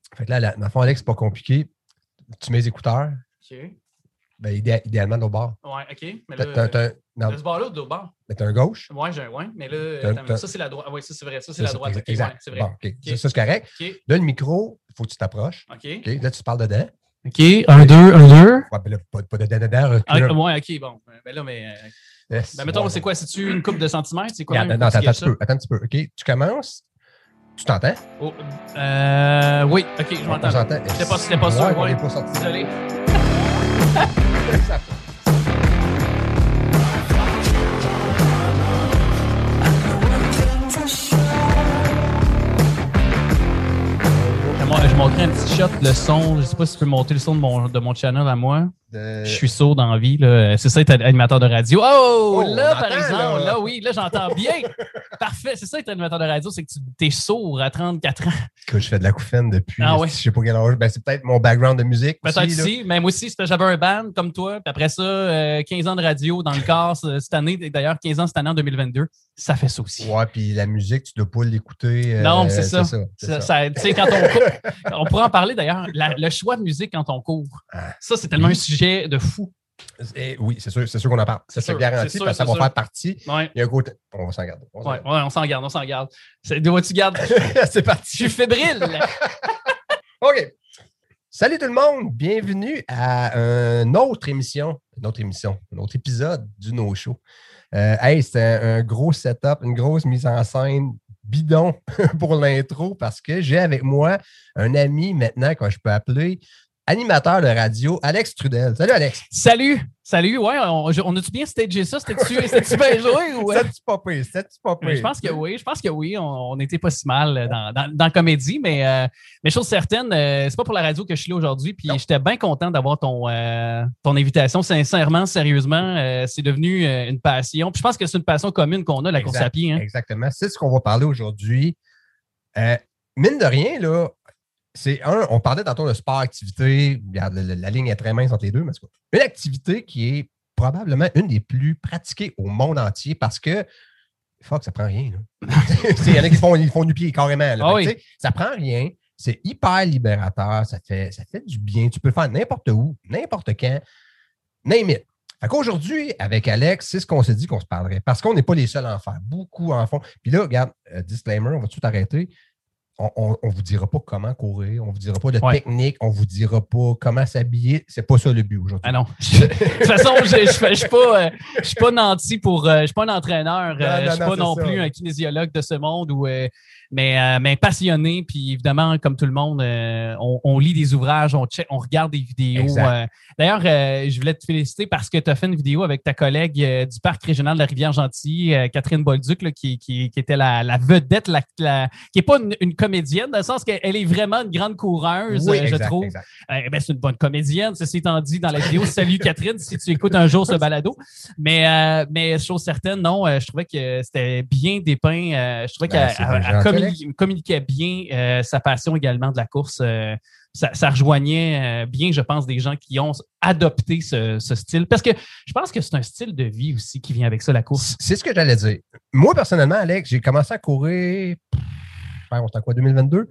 Fait que là, dans le fond, Alex, c'est pas compliqué. Tu mets les écouteurs. OK. Ben, idéalement, de l'autre bord. Ouais, OK. Mais là, de ce bord-là ou de l'autre bord? Mais t'as un gauche. Ouais, mais là, ça, c'est la droite. Ah oui, ça, c'est vrai. Ça, c'est la droite. OK, exact. Ouais, c'est vrai. Bon, OK. Ça, c'est correct. OK. Là, le micro, il faut que tu t'approches. OK. Là, tu parles dedans. OK. 1, 2, 1, 2. Ouais, ben là, pas dedans. Ouais, OK, bon. Ben là, mettons, c'est quoi? C'est-tu une couple de centimètres? C'est quoi? Attends un petit peu. OK, tu commences. Tu t'entends? Oh, oui, OK, je m'entends. C'était pas sûr. On est pas sorti. Désolé. Je montrais un petit shot, le son. Je sais pas si tu peux monter le son de mon channel à moi. Je suis sourd dans la vie. C'est ça, être animateur de radio. Oh là, par exemple, là, oui, là, j'entends bien. Parfait. C'est ça, être animateur de radio, c'est que tu es sourd à 34 ans. Que je fais de la couffaine depuis, ouais. Je sais pas quel âge. Ben, c'est peut-être mon background de musique. Peut-être aussi, mais moi aussi, j'avais un band comme toi. Puis après ça, 15 ans de radio dans le corps cette année. D'ailleurs, 15 ans cette année en 2022. Ça fait ça aussi. Ouais, puis la musique, tu dois pas l'écouter. Non, c'est ça. Tu sais, quand on court, on pourrait en parler d'ailleurs, le choix de musique quand on court. Ça, c'est tellement un sujet de fou. Oui, c'est sûr qu'on en parle. Ça, c'est garanti, parce que ça va faire partie. Ouais. Il y a un côté. On va s'en garder. On s'en garde. De où tu gardes? C'est parti. Je suis fébrile. OK. Salut tout le monde. Bienvenue à une autre émission, un autre épisode du No Show. C'était un gros setup, une grosse mise en scène bidon pour l'intro parce que j'ai avec moi un ami maintenant que je peux appeler animateur de radio, Alex Trudel. Salut, Alex. Salut. Ouais, on a-tu bien stagé ça? C'était-tu bien joué? Ou... C'était-tu pas pire? Je pense que oui. On n'était pas si mal dans la comédie, mais chose certaine, c'est pas pour la radio que je suis là aujourd'hui. Puis j'étais bien content d'avoir ton invitation. Sincèrement, sérieusement, c'est devenu une passion. Puis je pense que c'est une passion commune qu'on a, la course à pied. Hein? Exactement. C'est ce qu'on va parler aujourd'hui. Mine de rien, là, on parlait tantôt de sport-activité. Regarde, la ligne est très mince entre les deux, mais c'est quoi? Une activité qui est probablement une des plus pratiquées au monde entier parce que ça prend rien. Il y en a qui font du pied carrément. Là. Oui. Ça prend rien. C'est hyper libérateur. Ça fait du bien. Tu peux le faire n'importe où, n'importe quand. Name it. Fait qu'aujourd'hui, avec Alex, c'est ce qu'on s'est dit qu'on se parlerait parce qu'on n'est pas les seuls à en faire. Beaucoup en font. Puis là, regarde, disclaimer, on va tout arrêter. On ne vous dira pas comment courir, on ne vous dira pas de technique, on ne vous dira pas comment s'habiller. C'est pas ça le but aujourd'hui. Ah non. De toute façon, je suis pas nanti je suis pas un entraîneur, je suis pas non plus un kinésiologue de ce monde, mais passionné. Puis évidemment, comme tout le monde, on lit des ouvrages, on regarde des vidéos. D'ailleurs, je voulais te féliciter parce que tu as fait une vidéo avec ta collègue du Parc régional de la Rivière-Gentilly, Catherine Bolduc, là, qui était la vedette, qui n'est pas une comédienne, dans le sens qu'elle est vraiment une grande coureuse, je trouve. C'est une bonne comédienne, ceci étant dit dans la vidéo. Salut Catherine, si tu écoutes un jour ce balado. Mais chose certaine, non, je trouvais que c'était bien dépeint. Je trouvais qu'elle communiquait bien sa passion également de la course. Ça rejoignait bien, je pense, des gens qui ont adopté ce style. Parce que je pense que c'est un style de vie aussi qui vient avec ça, la course. C'est ce que j'allais dire. Moi, personnellement, Alex, j'ai commencé à courir, on était quoi, 2022?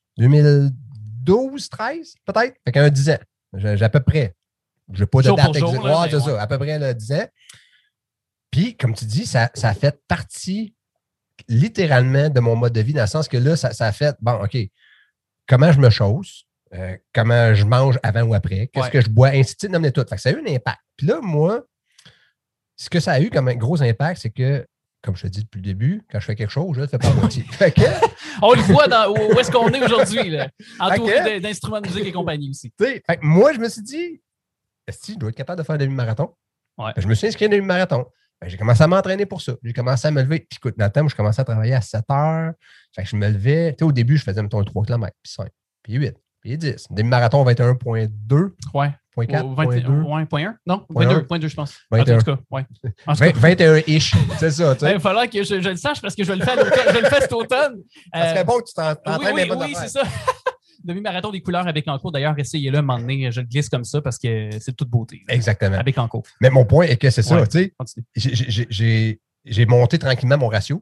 2012, 13, peut-être? Fait qu'un 10 ans. J'ai à peu près. Je n'ai pas de date exacte. C'est ça, à peu près 10 ans. Puis, comme tu dis, ça a fait partie littéralement de mon mode de vie, dans le sens que là, ça a fait, bon, OK, comment je me chausse, comment je mange avant ou après, qu'est-ce que je bois, ainsi de suite, nomme-les tout. Fait que ça a eu un impact. Puis là, moi, ce que ça a eu comme un gros impact, c'est que, comme je te dis depuis le début, quand je fais quelque chose, je le fais pas à moitié. On le voit où est-ce qu'on est aujourd'hui, là, entouré d'instruments de musique et compagnie aussi. Fait que moi, je me suis dit, je dois être capable de faire un demi-marathon. Ouais. Je me suis inscrit à un demi-marathon. J'ai commencé à m'entraîner pour ça. J'ai commencé à me lever. Puis écoute, dans le temps où je commençais à travailler à 7 heures, fait que je me levais. Au début, je faisais, mettons, 3 km, puis 5, puis 8, puis 10. Demi-marathon 21.2. Ouais. 0.4, 0.1? Non, 0.2, je pense. 21. En tout cas, ouais. 21-ish, c'est ça. Il va falloir que je le sache parce que je vais le faire à l'automne. Je le fais cet automne. Ça serait bon que tu t'entraînes. Oui, c'est ça. Demi-marathon des couleurs avec Encours. D'ailleurs, essayez-le un moment donné. Je le glisse comme ça parce que c'est de toute beauté. Là. Exactement. Avec Encours. Mais mon point est que c'est ça. Tu sais, j'ai monté tranquillement mon ratio.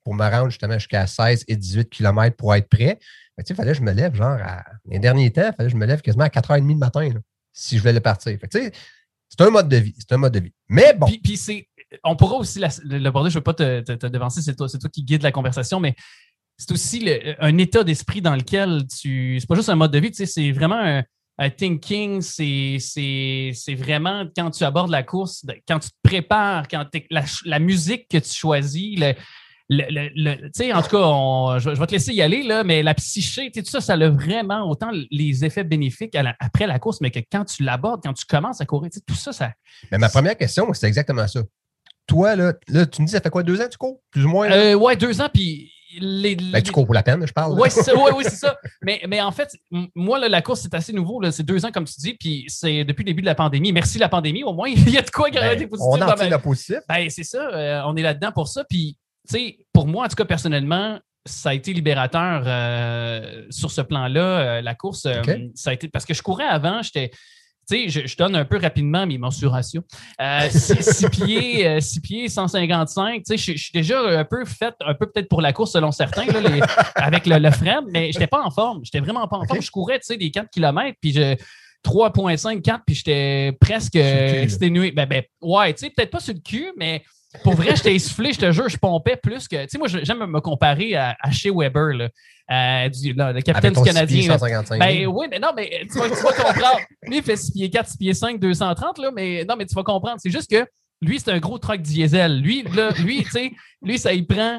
pour me rendre justement jusqu'à 16 et 18 km pour être prêt. Il fallait que je me lève, genre, les derniers temps, il fallait que je me lève quasiment à 4h30 du matin, là, si je voulais partir. C'est un mode de vie. C'est un mode de vie. Mais bon. Puis on pourra aussi l'aborder, je ne veux pas te devancer, c'est toi qui guide la conversation, mais c'est aussi un état d'esprit dans lequel c'est pas juste un mode de vie, c'est vraiment un thinking, c'est vraiment quand tu abordes la course, quand tu te prépares, quand la musique que tu choisis, en tout cas, je vais te laisser y aller, là, mais la psyché, tout ça, ça a vraiment autant les effets bénéfiques après la course, mais que quand tu l'abordes, quand tu commences à courir, tout ça, ça. Mais ma première question, c'est exactement ça. Toi, là, tu me dis, ça fait quoi, 2 ans tu cours? Plus ou moins? Ouais, 2 ans, puis. Tu cours pour la peine, je parle. Oui, c'est ça. Mais en fait, moi, là, la course, c'est assez nouveau. Là. C'est 2 ans, comme tu dis, puis c'est depuis le début de la pandémie. Merci la pandémie, au moins. Il y a de quoi garder positif. On en tire le positif. C'est ça. On est là-dedans pour ça. Puis, pour moi, en tout cas, personnellement, ça a été libérateur sur ce plan-là, la course. Okay. Ça a été parce que je courais avant, j'étais. Je donne un peu rapidement mes mensurations. 6 pieds, 155. Je suis déjà un peu peut-être pour la course selon certains, là, avec le frein, mais je n'étais pas en forme. Je n'étais vraiment pas en forme. Je courais des 4 km, puis 3,5, 4, puis j'étais presque exténué. Ouais, peut-être pas sur le cul, mais pour vrai, j'étais essoufflé, je te jure, je pompais plus que. Moi, j'aime me comparer à Shea Weber, là. Le capitaine du Canadien. 155 oui, mais non, mais tu vas comprendre. Lui, il fait 6 pieds 4, 6 pieds 5, 230, là, mais non, mais tu vas comprendre. C'est juste que lui, c'est un gros truck diesel. Lui, ça y prend.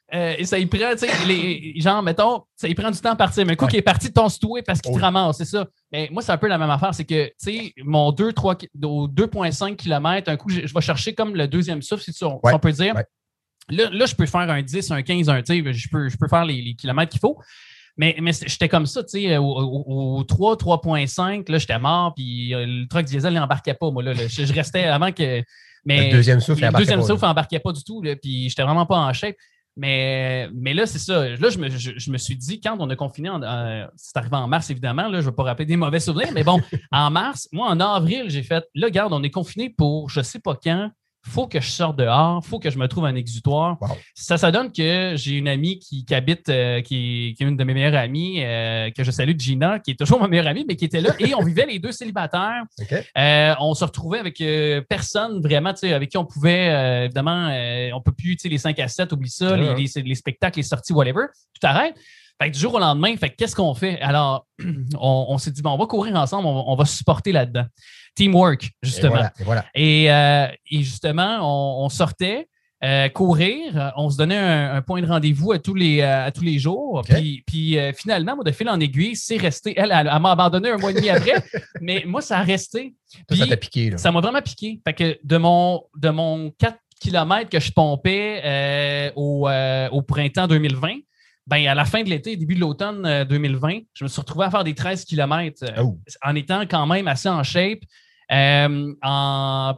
Genre, mettons, ça y prend du temps à partir. Mais un coup qui est parti, ton-toi parce qu'il te ramasse, c'est ça. Mais moi, c'est un peu la même affaire. C'est que, mon 2,5 km, un coup, je vais chercher comme le deuxième souffle, si on peut dire. Ouais. Là, je peux faire un 10, un 15, je peux faire les kilomètres qu'il faut. Mais j'étais comme ça, au 3,5, là, j'étais mort, puis le truck diesel n'embarquait pas, moi, là. Je restais avant que. Mais le deuxième souffle n'embarquait pas du tout, là, puis j'étais vraiment pas en shape. Mais là, c'est ça. Là, je me suis dit, quand on a confiné, c'est arrivé en mars, évidemment, là, je ne vais pas rappeler des mauvais souvenirs, mais bon, en mars, moi, en avril, j'ai fait, là, regarde, on est confiné pour je ne sais pas quand. Faut que je sorte dehors, faut que je me trouve un exutoire. Wow. Ça donne que j'ai une amie qui habite, qui est une de mes meilleures amies, que je salue, Gina, qui est toujours ma meilleure amie, mais qui était là. Et on vivait les deux célibataires. Okay. On se retrouvait avec personne vraiment, avec qui on pouvait, évidemment, on ne peut plus, les 5 à 7, oublie ça, les spectacles, les sorties, whatever. Tout arrête. Fait que du jour au lendemain, qu'est-ce qu'on fait? Alors, on s'est dit, on va courir ensemble, on va se supporter là-dedans. Teamwork, justement. Et voilà. Et justement, on sortait courir, on se donnait un point de rendez-vous à tous les jours. Okay. Puis finalement, moi, de fil en aiguille, c'est resté. Elle m'a abandonné 1 mois et demi après, mais moi, ça a resté. Puis, ça t'a piqué, là. Ça m'a vraiment piqué. Fait que de mon 4 km que je pompais au printemps 2020, à la fin de l'été, début de l'automne 2020, je me suis retrouvé à faire des 13 km en étant quand même assez en shape. En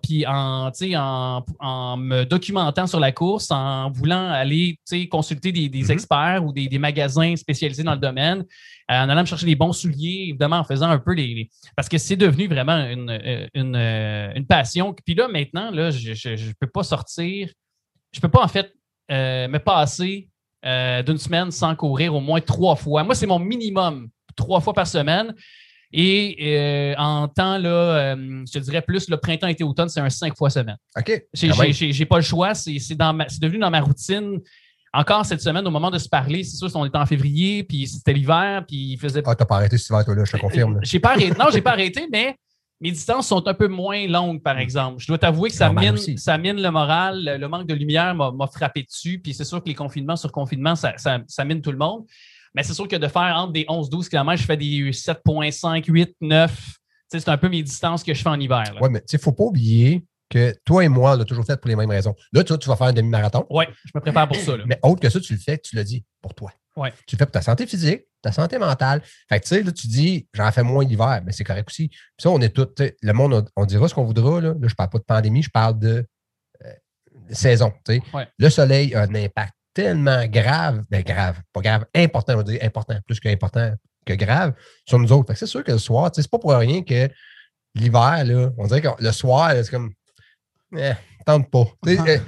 me documentant sur la course, en voulant aller consulter des experts ou des magasins spécialisés dans le domaine, en allant me chercher des bons souliers, évidemment en faisant un peu parce que c'est devenu vraiment une passion. Puis là, maintenant, là, je ne peux pas sortir, je ne peux pas en fait me passer d'une semaine sans courir au moins 3 fois. Moi, c'est mon minimum, 3 fois par semaine. Et en temps, là, je te dirais plus, le printemps, été, automne, c'est un 5 fois semaine. OK. J'ai pas le choix. C'est devenu dans ma routine. Encore cette semaine, au moment de se parler, c'est sûr, on était en février, puis c'était l'hiver, puis il faisait. Ah, t'as pas arrêté cet hiver, toi, là, je te confirme. J'ai pas arrêté. Non, j'ai pas arrêté, mais mes distances sont un peu moins longues, par exemple. Je dois t'avouer que ça mine le moral. Le manque de lumière m'a frappé dessus, puis c'est sûr que les confinements sur confinement, ça mine tout le monde. Mais c'est sûr que de faire entre des 11-12 km, je fais des 7,5, 8, 9. C'est un peu mes distances que je fais en hiver. Oui, mais il ne faut pas oublier que toi et moi, on l'a toujours fait pour les mêmes raisons. Là, tu vas faire un demi-marathon. Oui, je me prépare pour ça. Là. Mais autre que ça, tu le fais, tu l'as dit, pour toi. Ouais. Tu le fais pour ta santé physique, ta santé mentale. Fait que tu sais, là, tu dis, j'en fais moins l'hiver, mais c'est correct aussi. Puis ça, on est tous, le monde, on dira ce qu'on voudra. Là, je ne parle pas de pandémie, je parle de saison. Ouais. Le soleil a un impact tellement grave, pas grave, important, on va dire important, plus qu'important que grave, sur nous autres. Fait que c'est sûr que le soir, c'est pas pour rien que l'hiver, là, on dirait que le soir, là, c'est comme, tente pas.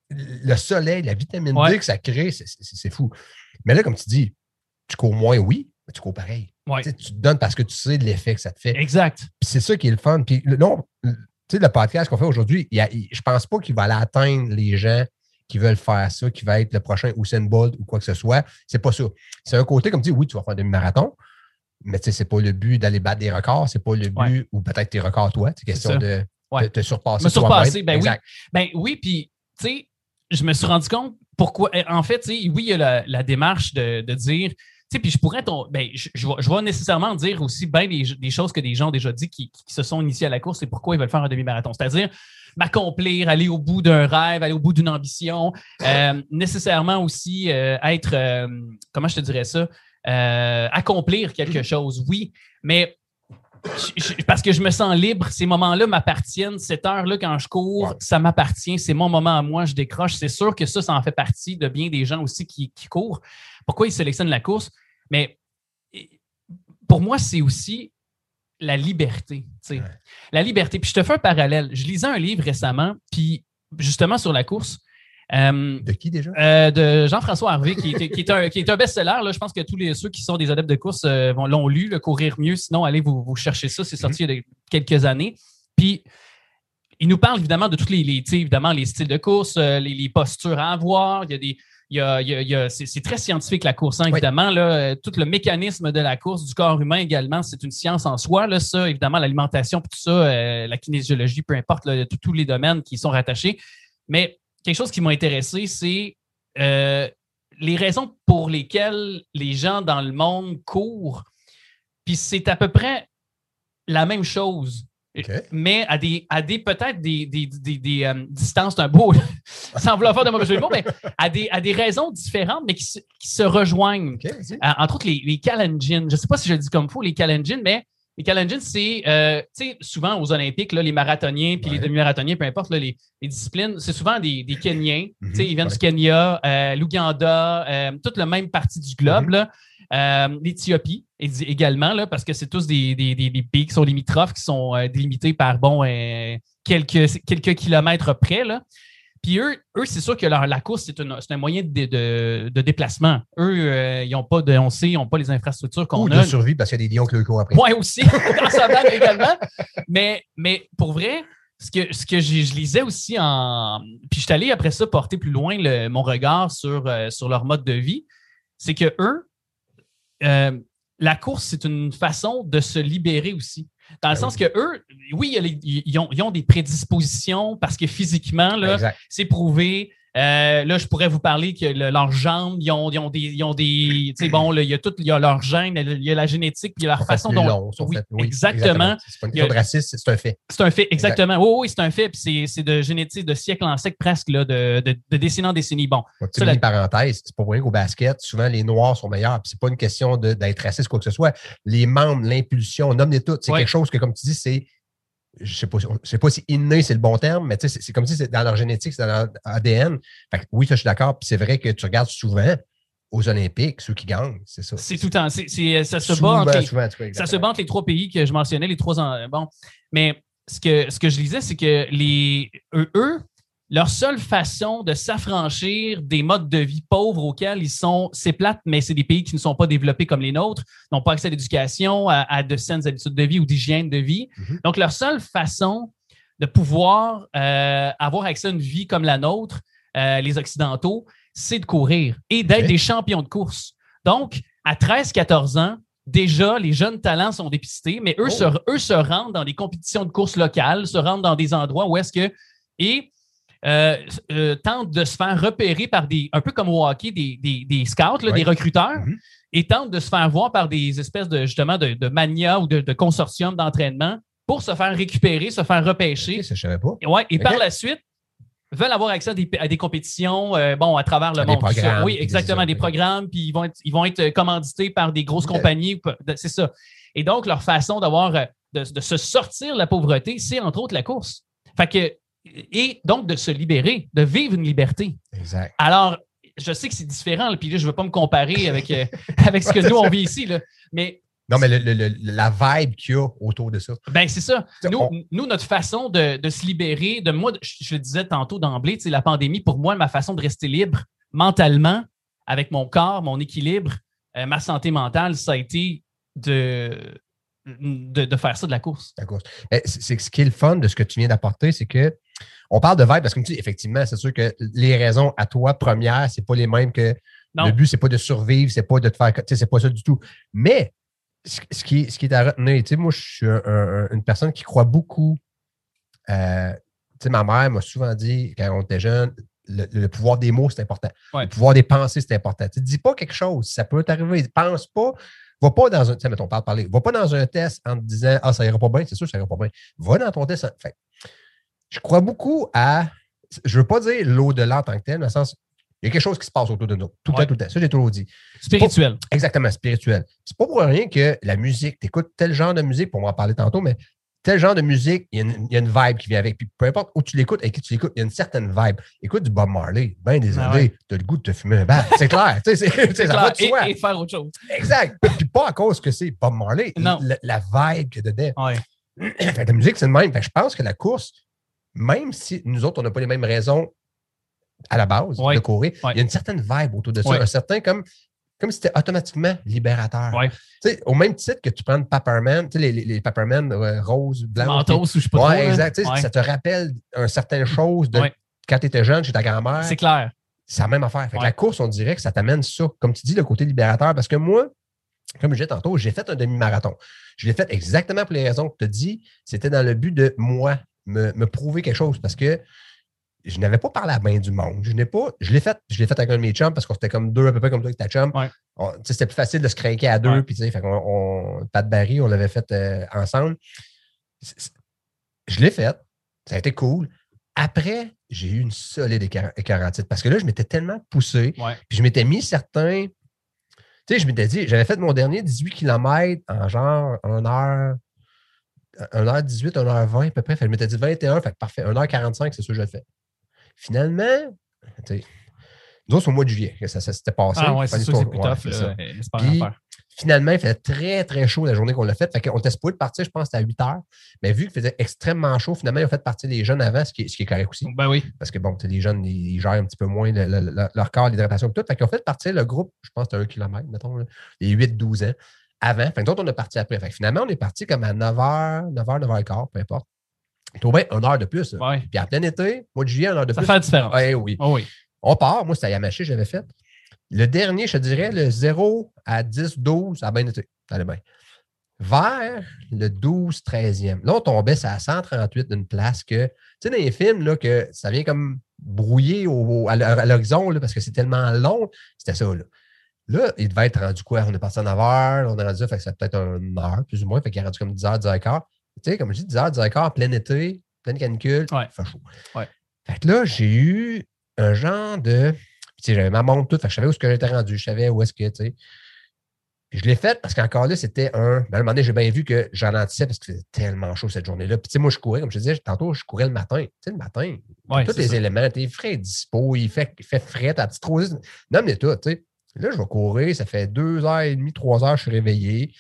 le soleil, la vitamine D que ça crée, c'est fou. Mais là, comme tu dis, tu cours moins, oui, mais tu cours pareil. Ouais. Tu te donnes parce que tu sais l'effet que ça te fait. Exact. Puis c'est ça qui est le fun. Puis non, tu sais, le podcast qu'on fait aujourd'hui, je pense pas qu'il va aller atteindre les gens qui veulent faire ça, qui va être le prochain Usain Bolt ou quoi que ce soit. C'est pas ça. C'est un côté, comme tu dis, oui, tu vas faire un demi-marathon, mais tu sais, c'est pas le but d'aller battre des records, c'est pas le but, ou peut-être tes records, toi. C'est question de te surpasser. Me surpasser, ben oui. Ben oui, puis, tu sais, je me suis rendu compte pourquoi. En fait, tu sais, oui, il y a la démarche de dire. Tu sais, puis je pourrais, je vais nécessairement dire aussi bien des choses que des gens ont déjà dit qui se sont initiés à la course et pourquoi ils veulent faire un demi-marathon. C'est-à-dire m'accomplir, aller au bout d'un rêve, aller au bout d'une ambition, nécessairement aussi être, comment je te dirais ça, accomplir quelque chose, oui, mais parce que je me sens libre, ces moments-là m'appartiennent, cette heure-là quand je cours, ça m'appartient, c'est mon moment à moi, je décroche. C'est sûr que ça en fait partie de bien des gens aussi qui courent. Pourquoi ils sélectionnent la course? Mais pour moi, c'est aussi la liberté. Ouais. La liberté. Puis je te fais un parallèle. Je lisais un livre récemment, puis justement sur la course. De qui déjà? De Jean-François Harvey, qui est un best-seller. Là. Je pense que ceux qui sont des adeptes de course l'ont lu, le Courir mieux. Sinon, allez vous chercher ça. C'est sorti il y a quelques années. Puis, il nous parle évidemment de tous évidemment, les styles de course, les postures à avoir. C'est très scientifique la course, hein, évidemment. Là, tout le mécanisme de la course, du corps humain également, c'est une science en soi. Là, ça, évidemment, l'alimentation, tout ça, la kinésiologie, peu importe, là, tous les domaines qui sont rattachés. Mais quelque chose qui m'a intéressé, c'est les raisons pour lesquelles les gens dans le monde courent. Puis c'est à peu près la même chose. Okay. Mais à des peut-être des distances, c'est un beau, sans vouloir faire de mauvais jeu de mots, mais à des raisons différentes, mais qui se rejoignent. Okay, entre autres, les Kalenjin. Je ne sais pas si je le dis comme il faut, les Kalenjin, mais les Kalenjin, c'est, tu sais, souvent aux Olympiques, là, les marathoniens puis les demi-marathoniens, peu importe là, les disciplines, c'est souvent des Kenyans. Tu sais, ils viennent du Kenya, l'Ouganda, toute la même partie du globe, là. L'Éthiopie également, là, parce que c'est tous des pays qui sont limitrophes, qui sont délimités par quelques kilomètres près. Là. Puis eux, c'est sûr que la course, c'est un moyen de déplacement. Eux, ils n'ont pas ils n'ont pas les infrastructures qu'on a. Ou de survie parce qu'il y a des lions qui le courent après. Oui, aussi, dans sa banque également. Mais pour vrai, ce que je lisais aussi puis je suis allé après ça porter plus loin mon regard sur leur mode de vie, c'est que eux, la course, c'est une façon de se libérer aussi. Dans le sens que eux, oui, ils ont des prédispositions parce que physiquement, là, c'est prouvé. Là, je pourrais vous parler que leurs jambes, ils ont des tu sais, bon, là, il y a leur gène, il y a la génétique, puis il y a leur façon dont. Oui, exactement. C'est pas une question de racisme, c'est un fait. C'est un fait, exactement. Oui, c'est un fait, puis c'est de génétique de siècle en siècle presque, là, de décennie en décennie. Bon. Une parenthèse, c'est pas pour rien qu'au basket, souvent les Noirs sont meilleurs, puis c'est pas une question d'être raciste, quoi que ce soit. Les membres, l'impulsion, nomme les toutes, c'est quelque chose que, comme tu dis, c'est. Je sais pas si inné, c'est le bon terme, mais c'est comme si c'est dans leur génétique, c'est dans leur ADN. Fait que oui, ça, je suis d'accord. Puis c'est vrai que tu regardes souvent aux Olympiques, ceux qui gagnent, c'est ça. C'est tout le temps. Ça se bat entre les trois pays que je mentionnais, les trois. Bon. Mais ce que je lisais, c'est que eux, leur seule façon de s'affranchir des modes de vie pauvres auxquels c'est plate, mais c'est des pays qui ne sont pas développés comme les nôtres, n'ont pas accès à l'éducation, à de saines habitudes de vie ou d'hygiène de vie. Mm-hmm. Donc, leur seule façon de pouvoir avoir accès à une vie comme la nôtre, les Occidentaux, c'est de courir et d'être des champions de course. Donc, à 13-14 ans, déjà, les jeunes talents sont dépistés, mais eux se rendent dans des compétitions de course locales, se rendent dans des endroits où est-ce que... tentent de se faire repérer par un peu comme au hockey, des scouts, là, des recruteurs, et tentent de se faire voir par des espèces de mania ou de consortiums d'entraînement pour se faire récupérer, se faire repêcher. Okay, ça, je savais pas. Et par la suite, veulent avoir accès à des compétitions à travers le monde. Oui, exactement, des programmes, puis ils vont être commandités par des grosses compagnies. C'est ça. Et donc, leur façon de se sortir de la pauvreté, c'est entre autres la course. Fait que et donc de se libérer, de vivre une liberté. Exact. Alors, je sais que c'est différent, puis là, je ne veux pas me comparer avec ce que nous, on vit ici, là, mais Non, mais la vibe qu'il y a autour de ça. Ben, c'est ça. Nous, notre façon de se libérer, moi, je le disais tantôt d'emblée, la pandémie, pour moi, ma façon de rester libre mentalement, avec mon corps, mon équilibre, ma santé mentale, ça a été de faire ça de la course. La course. C'est ce qui est le fun de ce que tu viens d'apporter, c'est que on parle de vibe parce que, tu dis, effectivement, c'est sûr que les raisons à toi premières, c'est pas les mêmes que non. Le but, c'est pas de survivre, c'est pas de te faire, tu sais, c'est pas ça du tout. Mais ce qui est à retenir, tu sais, moi, je suis une personne qui croit beaucoup. Tu sais, ma mère m'a souvent dit, quand on était jeune, le pouvoir des mots, c'est important. Ouais. Le pouvoir des pensées, c'est important. Tu ne dis pas quelque chose, ça peut t'arriver. Pense pas. Va pas dans un. Tu sais, mettons, parler. Va pas dans un test en te disant ça ira pas bien, c'est sûr que ça ira pas bien. Va dans ton test. Fait, je crois beaucoup à. Je veux pas dire l'au-delà en tant que tel, dans le sens. Il y a quelque chose qui se passe autour de nous. Tout le temps. Ça, j'ai toujours dit. Spirituel. Pas, exactement, spirituel. C'est pas pour rien que la musique, tu écoutes tel genre de musique, pour m'en parler tantôt, mais tel genre de musique, il y a une vibe qui vient avec. Puis peu importe où tu l'écoutes, avec qui tu l'écoutes, il y a une certaine vibe. Écoute du Bob Marley, ben désolé, tu as le goût de te fumer un bat. C'est clair. Ça va de soi. Et faire autre chose. Exact. Puis pas à cause que c'est Bob Marley. Non. La vibe qu'il y a dedans. Ouais. La musique, c'est le même. Je pense que la course, même si nous autres, on n'a pas les mêmes raisons à la base de courir, il y a une certaine vibe autour de ça. Un certain comme si c'était automatiquement libérateur. Ouais. Au même titre que tu prends le Pepperman, les Pepperman rose, blanc. Mentos ou je sais pas trop. Exact. Ça te rappelle une certaine chose de quand tu étais jeune chez ta grand-mère. C'est clair. C'est la même affaire. Fait que la course, on dirait que ça t'amène ça. Comme tu dis, le côté libérateur. Parce que moi, comme je disais tantôt, j'ai fait un demi-marathon. Je l'ai fait exactement pour les raisons que tu as dit. C'était dans le but de moi, me prouver quelque chose. Parce que je n'avais pas parlé à bien du monde. Je l'ai fait avec un de mes chums parce qu'on était comme deux à peu près comme toi avec ta chum. Ouais. C'était plus facile de se craquer à deux. Puis, Pat Barry, on l'avait fait ensemble. Je l'ai fait. Ça a été cool. Après, j'ai eu une solide écœurantite parce que là, je m'étais tellement poussé. Puis je m'étais mis certains. Tu sais, je m'étais dit, j'avais fait mon dernier 18 km en genre 1h18, 1h20 à peu près. Fait, je m'étais dit 21, fait parfait. 1h45, c'est sûr que je le fais. Finalement, nous autres, c'est au mois de juillet que ça s'était passé. Ah ouais, c'est sûr que c'est plus tough. Puis, finalement, il faisait très, très chaud la journée qu'on l'a fait. Fait qu'on était supposé de partir, je pense, c'était à 8 heures. Mais vu qu'il faisait extrêmement chaud, finalement, ils ont fait partir les jeunes avant, ce qui est correct aussi. Ben oui. Parce que, bon, les jeunes, ils gèrent un petit peu moins leur corps, l'hydratation et tout. Fait qu'ils ont fait partir le groupe, je pense que c'était 1 km, mettons, là, les 8-12 ans, avant. Fait que d'autres, on est parti après. Fait que finalement, on est parti comme à 9h, 9h15, peu importe. Tout bien, 1 heure de plus. Ouais. Puis en plein été, mois de juillet, 1 heure de plus. Ça fait la différence. Oui. Oh oui. On part. Moi, c'était à Yamaché, j'avais fait. Le dernier, je te dirais, le 0 à 10, 12, ça a bien été. Ça allait bien. Vers le 12, 13e. Là, on tombait, c'est à 138 d'une place que, tu sais, dans les films, là, que ça vient comme brouiller à l'horizon, là, parce que c'est tellement long. C'était ça, là. Là, il devait être rendu quoi? On est parti à 9h, on est rendu, fait que ça peut-être 1 heure, plus ou moins. Fait qu'il est rendu comme 10h, 10h15. Tu sais, comme je dis, 10h, 10h15, plein été, pleine canicule, il fait chaud. Ouais. Fait que là, j'ai eu un genre de. Tu sais, j'avais ma montre toute, fait que je savais où est-ce que j'étais rendu, je savais où est-ce que, tu sais. Puis je l'ai fait parce qu'encore là, c'était un. À un moment donné, j'ai bien vu que j'en ralentissais parce que c'était tellement chaud cette journée-là. Puis, tu sais, moi, je courais, comme je te disais tantôt, je courais le matin. Tu sais, le matin, tous les éléments, t'es frais dispo, il fait frais, ta petite rosée. Non, mais tout, tu sais. Là, je vais courir, ça fait 2h30, 3h, je suis réveillé.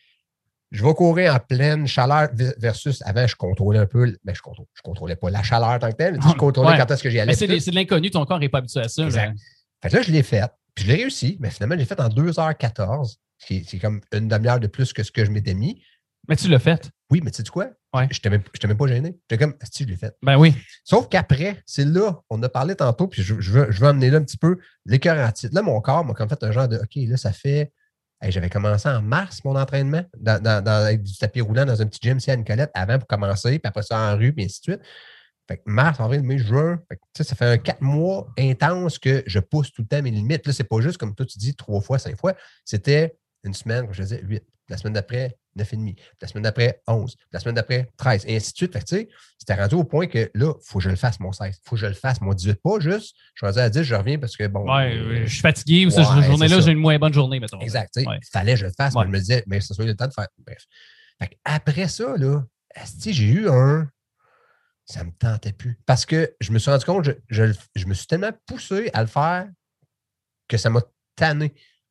Je vais courir en pleine chaleur versus avant, je contrôlais un peu, mais je contrôlais pas la chaleur tant que telle, je contrôlais quand est-ce que j'y allais. Mais c'est de l'inconnu, ton corps n'est pas habitué à ça. Exact. Fait que là, je l'ai fait, puis je l'ai réussi, mais finalement, je l'ai fait en 2h14, c'est comme une demi-heure de plus que ce que je m'étais mis. Mais tu l'as fait. Oui, mais tu sais quoi? Ouais. Je n'étais même pas gêné. J'étais comme, si je l'ai fait. Ben oui. Sauf qu'après, c'est là, on a parlé tantôt, puis je veux amener là un petit peu l'écœurantite. Là, mon corps m'a comme fait un genre de, OK, là, ça fait. Hey, j'avais commencé en mars, mon entraînement, avec du tapis roulant dans un petit gym ici à Nicolette, avant pour commencer, puis après ça en rue, puis ainsi de suite. Fait que mars, avril, mai, juin, ça fait un 4 mois intense que je pousse tout le temps mes limites. Là, c'est pas juste comme toi, tu dis 3 fois, 5 fois. C'était une semaine, comme je disais, 8. La semaine d'après, 9,5. La semaine d'après, 11. La semaine d'après, 13. Et ainsi de suite. Fait que, tu sais, c'était rendu au point que là, il faut que je le fasse, mon 16. Il faut que je le fasse, mon 18. Pas juste, je suis rendu à 10, je reviens parce que, bon. Ouais, je suis fatigué ou cette journée-là, j'ai une moins bonne journée, mettons. Exact. Il fallait que je le fasse. Mais je me disais, mais ce soit le temps de faire. Bref. Fait après ça, là, j'ai eu un. Ça me tentait plus. Parce que je me suis rendu compte, je me suis tellement poussé à le faire que ça m'a tanné.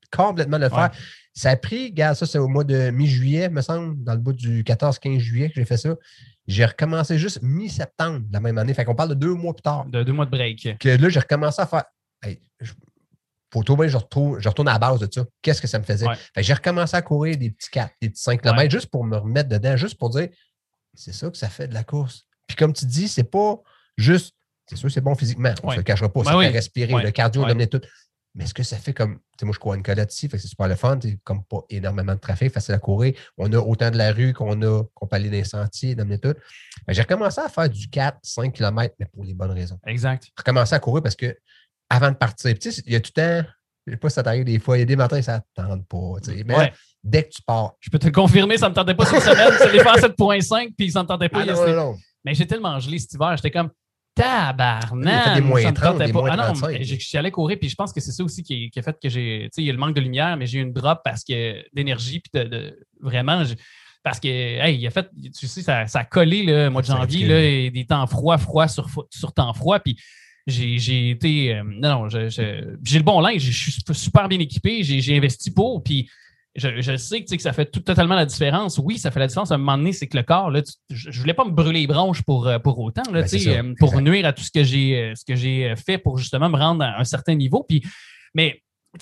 complètement le faire. Ça a pris, regarde, ça, c'est au mois de mi-juillet, me semble, dans le bout du 14-15 juillet que j'ai fait ça. J'ai recommencé juste mi-septembre de la même année. Fait qu'on parle de 2 mois plus tard. De 2 mois de break. Que là, j'ai recommencé à faire. Hey, faut trouver, je retourne à la base de ça. Qu'est-ce que ça me faisait? Fait que j'ai recommencé à courir des petits 4, des petits 5 km juste pour me remettre dedans, juste pour dire c'est ça que ça fait de la course. Puis comme tu dis, c'est pas juste. C'est sûr, c'est bon physiquement. On ne se le cachera pas. Ça fait respirer, le cardio, donner tout. Mais est-ce que ça fait comme. Tu sais, moi, je cours à une Nicolette ici, fait que c'est super le fun. C'est comme pas énormément de trafic, facile à courir. On a autant de la rue qu'on peut aller dans les sentiers, d'amener tout. J'ai recommencé à faire du 4-5 km, mais pour les bonnes raisons. Exact. J'ai recommencé à courir parce que avant de partir, tu sais, il y a tout le temps. Je ne sais pas si ça t'arrive des fois. Il y a des matins, ça ne tente pas. Tu sais, mais dès que tu pars. Je peux te le confirmer, ça ne me tentait pas cette semaine. C'est les faire 7,5 puis ça ne me tentait pas. Non. Mais j'ai tellement gelé cet hiver. J'étais comme. Tabarnak! Ça me tentait pas. Moins 35. Non, j'y allais courir, puis je pense que c'est ça aussi qui a fait que j'ai. Tu sais, il y a le manque de lumière, mais j'ai eu une drop parce que d'énergie, puis vraiment. Parce que, hey, il a fait. Tu sais, ça a collé le mois de janvier, là, et des temps froids sur temps froid, puis j'ai été. J'ai le bon linge, je suis super bien équipé, j'ai investi pour, puis. Je sais que ça fait totalement la différence. Oui, ça fait la différence. À un moment donné, c'est que le corps, là, je ne voulais pas me brûler les bronches pour autant, là, pour nuire à tout ce que j'ai fait pour justement me rendre à un certain niveau. Puis, mais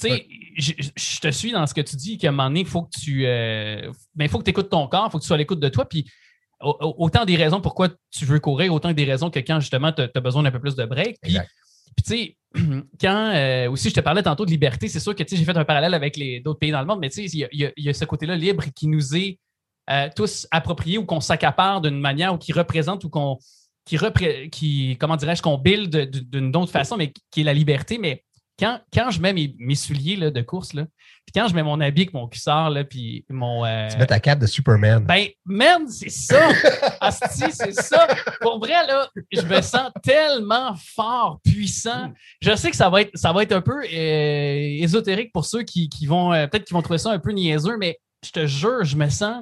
je te suis dans ce que tu dis, qu'à un moment donné, il faut que tu écoutes ton corps, il faut que tu sois à l'écoute de toi. Puis, autant des raisons pourquoi tu veux courir, autant des raisons que quand justement tu as besoin d'un peu plus de break. Puis tu sais, quand aussi je te parlais tantôt de liberté, c'est sûr que j'ai fait un parallèle avec d'autres pays dans le monde, mais tu sais, il y a ce côté-là libre qui nous est tous approprié ou qu'on s'accapare d'une manière ou qui représente ou comment dirais-je, qu'on build d'une autre façon, mais qui est la liberté. Mais quand je mets mes souliers là, de course, là, puis quand je mets mon habit avec mon cuissard, là, puis mon. Tu mets ta cape de Superman. Ben, man, c'est ça! Asti, c'est ça! Pour vrai, là, je me sens tellement fort, puissant. Je sais que ça va être un peu ésotérique pour ceux qui vont peut-être qu'ils vont trouver ça un peu niaiseux, mais je te jure, je me sens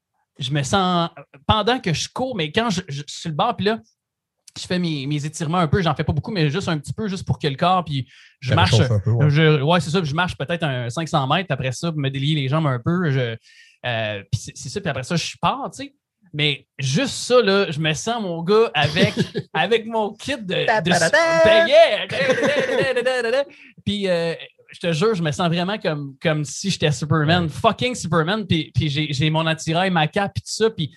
pendant que je cours, mais quand je suis sur le bord, puis là, je fais mes étirements un peu, j'en fais pas beaucoup, mais juste un petit peu, juste pour que le corps, puis je marche. Un peu, c'est ça, puis je marche peut-être un 500 mètres, après ça, me délier les jambes un peu, puis c'est ça, puis après ça, je pars, tu sais. Mais juste ça, là, je me sens, mon gars, avec mon kit de puis je te jure, je me sens vraiment comme si j'étais Superman, fucking Superman, puis j'ai mon attirail, ma cape, puis tout ça, puis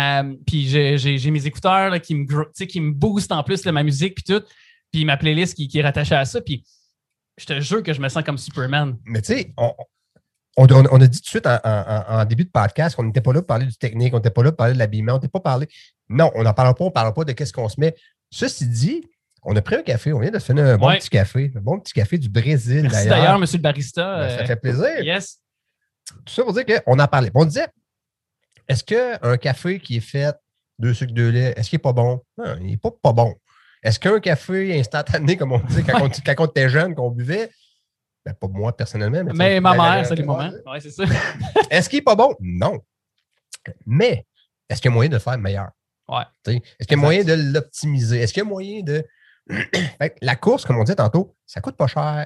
j'ai mes écouteurs là, qui me boostent en plus là, ma musique puis tout. Puis ma playlist qui est rattachée à ça. Puis je te jure que je me sens comme Superman. Mais tu sais, on a dit tout de suite en début de podcast qu'on n'était pas là pour parler du technique, on n'était pas là pour parler de l'habillement, on n'était pas parlé. Non, on n'en parle pas, on ne parle pas de qu'est-ce qu'on se met. Ceci dit, on a pris un café, on vient de se faire un bon petit café du Brésil. Merci d'ailleurs, monsieur le barista. Ça fait plaisir. Yes. Tout ça pour dire qu'on en parlait. On disait, est-ce qu'un café qui est fait 2 sucres, 2 laits, est-ce qu'il n'est pas bon? Non, il n'est pas bon. Est-ce qu'un café instantané, comme on dit quand on était jeune, qu'on buvait, ben, pas moi personnellement. Mais ma mère, c'est le moment. Oui, c'est ça. Est-ce qu'il n'est pas bon? Non. Mais est-ce qu'il y a moyen de le faire meilleur? Ouais. Est-ce qu'il y a moyen de l'optimiser? Est-ce qu'il y a moyen de. La course, comme on disait tantôt, ça coûte pas cher.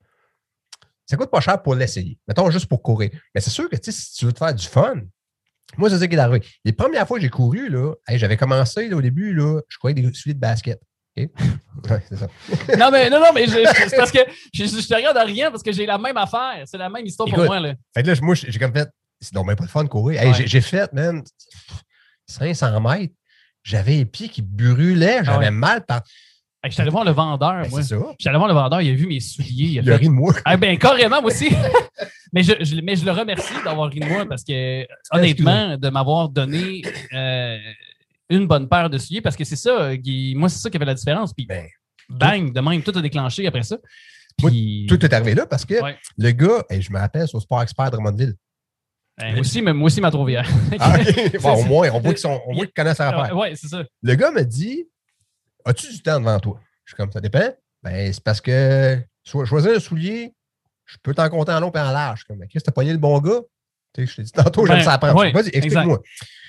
Ça coûte pas cher pour l'essayer. Mettons juste pour courir. Mais c'est sûr que si tu veux te faire du fun, moi, c'est ça qui est arrivé. Les premières fois que j'ai couru, là, j'avais commencé là, au début, là, je courais des souliers de basket. Okay? Ouais, c'est ça. non, mais c'est parce que je te regarde à rien parce que j'ai la même affaire. C'est la même histoire. Écoute, pour moi. Là. Fait que là, moi, j'ai comme fait, c'est donc même pas le fun de courir. Hey, j'ai fait, man, 500 mètres. J'avais les pieds qui brûlaient. J'avais mal par. Je suis allé voir le vendeur, moi. C'est ça. Je suis allé voir le vendeur, il a vu mes souliers. Il a ri de moi. Carrément, moi aussi. mais je le remercie d'avoir ri de moi parce que, honnêtement, de m'avoir donné une bonne paire de souliers parce que c'est ça, moi, c'est ça qui a fait la différence. Puis, bang, de même, tout a déclenché après ça. Puis, tout est arrivé là parce que le gars, je me rappelle, c'est au Sport Expert de Drummondville. Moi aussi, m'a trouvé hier. Bon, au moins, on voit qu'ils connaissent leur affaire. Oui, c'est ça. Le gars me dit, as-tu du temps devant toi? Je suis comme, ça dépend. Ben, c'est parce que choisir un soulier, je peux t'en compter en long et en large. Comme, Chris, t'as pogné le bon gars? Tu sais, je t'ai dit tantôt, j'aime ça apprendre. Vas-y, explique-moi.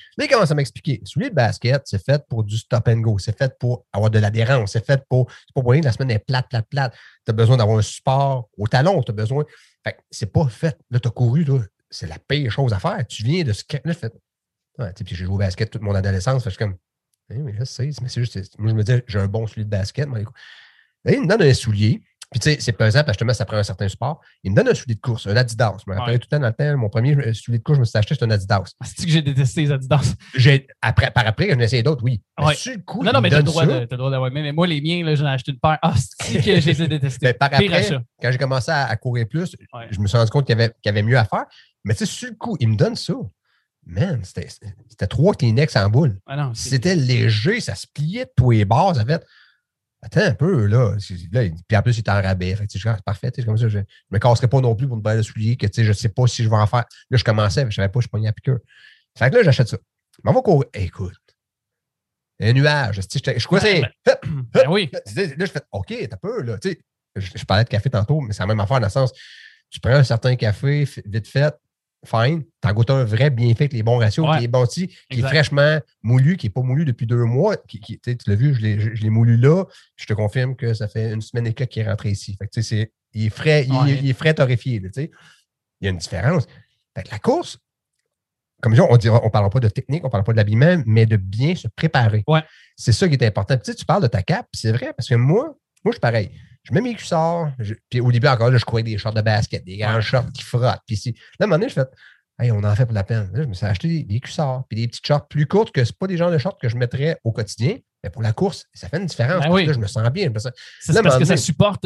Là, il commence à m'expliquer. Soulier de basket, c'est fait pour du stop and go. C'est fait pour avoir de l'adhérence. C'est fait pour. C'est pas pour rien que la semaine est plate. Tu as besoin d'avoir un support au talon. Tu as besoin. Fait que c'est pas fait. Là, tu as couru, là. C'est la pire chose à faire. Tu viens de ce. Là, je fais. Ouais, puis j'ai joué au basket toute mon adolescence. Fait que je suis comme. Mais là, c'est juste. Moi, je me dis, j'ai un bon soulier de basket. Là, il me donne un soulier. Puis, tu sais, c'est pesant parce que justement, ça prend un certain support. Il me donne un soulier de course, un Adidas. Je me rappelle tout le temps dans le temps, mon premier soulier de course, je me suis acheté, c'est un Adidas. C'est-tu que j'ai détesté les Adidas? Par après, j'en ai essayé d'autres, oui. Ouais. Sur le coup, non, mais t'as le droit d'avoir. Mais moi, les miens, là, j'en ai acheté une paire. Ah, c'est que je les ai détestés. Par après, quand j'ai commencé à courir plus, je me suis rendu compte qu'il y avait mieux à faire. Mais tu sais, sur le coup, il me donne ça. Man, c'était 3 Kleenex en boule. Non, c'était léger, ça se pliait de tous les bords. Ça fait. Attends un peu, là. Puis en plus, il est en rabais. Fait que, c'est parfait. Comme ça, je ne me casserai pas non plus pour une paire de souliers que je ne sais pas si je vais en faire. Là, je commençais, mais je ne savais pas, je pognais à piqûre. Fait que là, j'achète ça. Mais on va courir. Écoute, un nuage. Je crois que c'est. Oui. Là, je fais OK, t'as peu, là. Je parlais de café tantôt, mais c'est la même affaire dans le sens. Tu prends un certain café, vite fait, fine. T'en goûtes un vrai bien fait avec les bons ratios, qui est bâti, qui est fraîchement moulu, qui n'est pas moulu depuis 2 mois. Tu l'as vu, je l'ai moulu là. Je te confirme que ça fait 1 semaine et quelques qu'il est rentré ici. Fait que, il est frais, il est frais torréfié. Là, il y a une différence. Fait que la course, comme je dis, on ne parlera pas de technique, on ne parle pas de l'habillement, mais de bien se préparer. Ouais. C'est ça qui est important. Puis, tu parles de ta cape, c'est vrai, parce que moi, je suis pareil. Je mets mes cuissards. Puis au début, encore, là, je courais des shorts de basket, des grands shorts qui frottent. Puis là, à un moment donné, je fais hey, on en fait pour la peine. Là, je me suis acheté des cuissards puis des petites shorts plus courtes que ce pas des genres de shorts que je mettrais au quotidien. Mais pour la course, ça fait une différence. Ben oui. Là, je me sens bien. C'est parce que ça supporte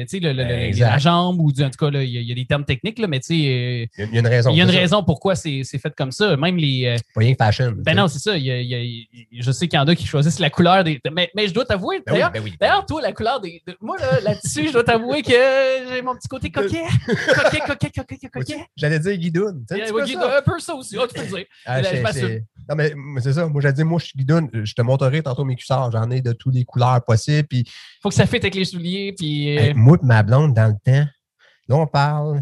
la jambe ou en tout cas, il y a des termes techniques, là, mais tu sais. Il y a une raison. Il y a une raison pourquoi c'est fait comme ça. Même les. Pas rien que fashion. Ben non, c'est ça. Je sais qu'il y en a qui choisissent la couleur des. Mais je dois t'avouer, d'ailleurs, toi, la couleur des. Moi, là-dessus, je dois t'avouer que j'ai mon petit côté coquet. Coquet. J'allais dire guidoune. Un peu ça aussi. Tu peux le dire. Non, mais c'est ça. Moi, j'allais dire, moi, je suis guidoune. Je te montrerai tantôt mes cuissards. J'en ai de toutes les couleurs possibles. Puis... faut que ça fitte avec les souliers. Puis... moi et ma blonde, dans le temps, là, on parle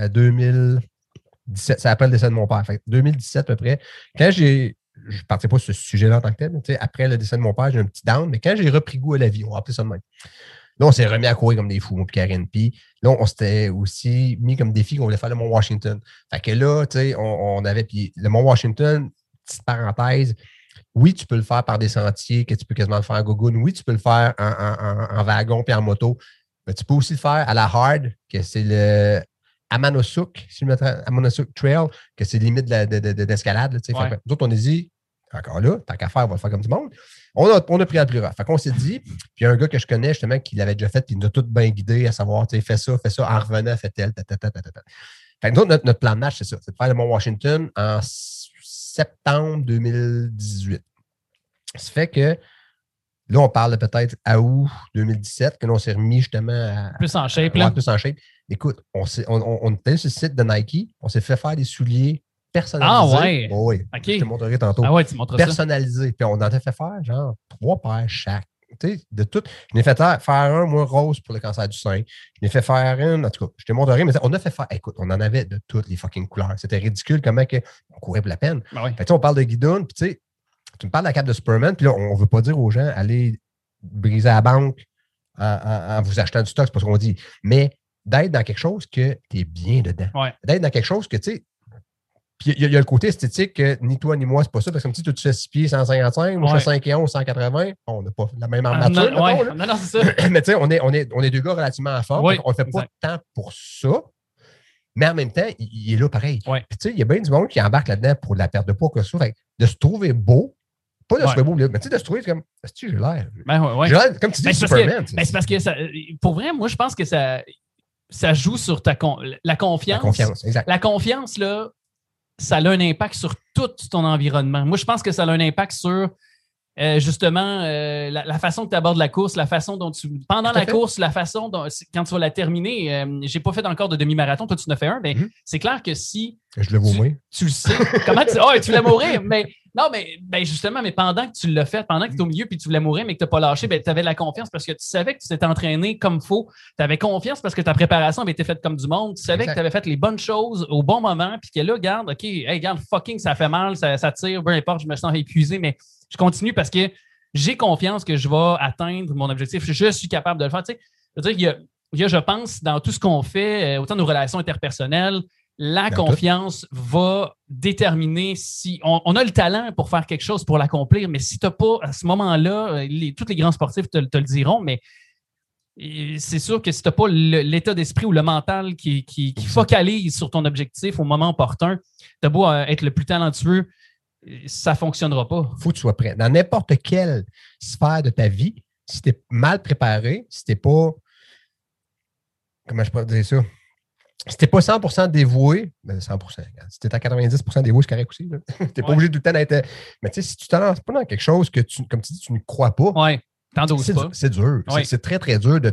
2017. C'est après le décès de mon père. Fait 2017 à peu près. Quand je ne partais pas sur ce sujet-là en tant que tel, mais après le décès de mon père, j'ai un petit down. Mais quand j'ai repris goût à la vie, on va appeler ça de même. Là, on s'est remis à courir comme des fous, moi et Karine. Puis là, on s'était aussi mis comme défi qu'on voulait faire le Mont Washington. Fait que là, tu sais, on avait. Puis le Mont Washington, petite parenthèse, oui, tu peux le faire par des sentiers, que tu peux quasiment le faire en gogoon. Oui, tu peux le faire en wagon puis en moto. Mais tu peux aussi le faire à la hard, que c'est le Amanosuc, si je me trompe, Amanosuc Trail, que c'est limite d'escalade. Ouais. Nous autres, on a dit, encore là, tant qu'à faire, on va le faire comme du monde. On a pris à plus rough. Fait qu'on s'est dit, puis il y a un gars que je connais justement qui l'avait déjà fait, puis il nous a tout bien guidé à savoir, fais ça, en revenant, fais tel, Fait que nous, notre plan de match, c'est ça, c'est de faire le Mont Washington en septembre 2018. Ça fait que là, on parle de peut-être à août 2017, que là, on s'est remis justement à. Plus en shape, là. Plus en shape. Écoute, on était sur le site de Nike, on s'est fait faire des souliers personnalisés. Ah ouais? Oh, oui. Okay. Je te montrerai tantôt. Ah ouais, tu montres personnalisés. Ça. Puis on en a fait faire genre 3 paires chaque. Tu sais, de tout. Je l'ai fait faire un, moi, rose pour le cancer du sein. Je l'ai fait faire une, en tout cas, je te montrerai, mais on a fait faire. Écoute, on en avait de toutes les fucking couleurs. C'était ridicule comment on courait pour la peine. Ben oui. Fait que, on parle de guidoune, puis tu sais, tu me parles de la cape de Superman, puis là, on ne veut pas dire aux gens, allez briser la banque en vous achetant du stock, c'est pas ce qu'on dit. Mais d'être dans quelque chose que tu es bien dedans. Ouais. D'être dans quelque chose que, tu sais, puis il y a le côté esthétique que ni toi ni moi, c'est pas ça. Parce que comme si tu fais 6 pieds 155, moi je fais 5 et 11, 180, on n'a pas la même armature. Non, c'est ça. Mais tu sais, on est 2 gars relativement en forme. On ne fait pas de temps pour ça. Mais en même temps, il est là pareil. Ouais. Puis tu sais, il y a bien du monde qui embarque là-dedans pour de la perte de poids que ça. Fait de se trouver beau, pas de se trouver beau, mais tu sais, de se trouver comme, est-ce que j'ai l'air? J'ai l'air, comme tu dis, Superman. C'est parce que ça, pour vrai, moi, je pense que ça joue sur la confiance. La confiance, exact. La confiance, là, ça a un impact sur tout ton environnement. Moi, je pense que ça a un impact sur justement la façon que tu abordes la course, la façon dont tu. Pendant la course, la façon dont. Quand tu vas la terminer, j'ai pas fait encore de demi-marathon, toi tu en as fait un, mais c'est clair que si. Je le vois mourir. Tu le sais. Comment tu. Oh, tu l'as mourir, mais Non, mais justement, mais pendant que tu l'as fait, pendant que tu étais au milieu puis tu voulais mourir, mais que tu n'as pas lâché, tu avais de la confiance parce que tu savais que tu t'étais entraîné comme il faut. Tu avais confiance parce que ta préparation avait été faite comme du monde. Tu savais que tu avais fait les bonnes choses au bon moment, puis que là, regarde, OK, hey, regarde, fucking, ça fait mal, ça tire, peu importe, je me sens épuisé, mais je continue parce que j'ai confiance que je vais atteindre mon objectif. Je suis capable de le faire. Tu sais, je veux dire, il y a, je pense, dans tout ce qu'on fait, autant nos relations interpersonnelles, la confiance va déterminer si on a le talent pour faire quelque chose, pour l'accomplir, mais si tu n'as pas, à ce moment-là, tous les grands sportifs te le diront, mais c'est sûr que si tu n'as pas l'état d'esprit ou le mental qui focalise sur ton objectif au moment opportun, tu as beau être le plus talentueux, ça ne fonctionnera pas. Il faut que tu sois prêt. Dans n'importe quelle sphère de ta vie, si tu es mal préparé, si tu n'es pas... Comment je peux dire ça? Si tu n'es pas 100% dévoué, ben 100%. Si tu es à 90% dévoué, c'est correct aussi. Tu n'es pas obligé tout le temps d'être... Mais tu sais, si tu ne te lances pas dans quelque chose que, comme tu dis, tu ne crois pas, c'est dur. Ouais. C'est très, très dur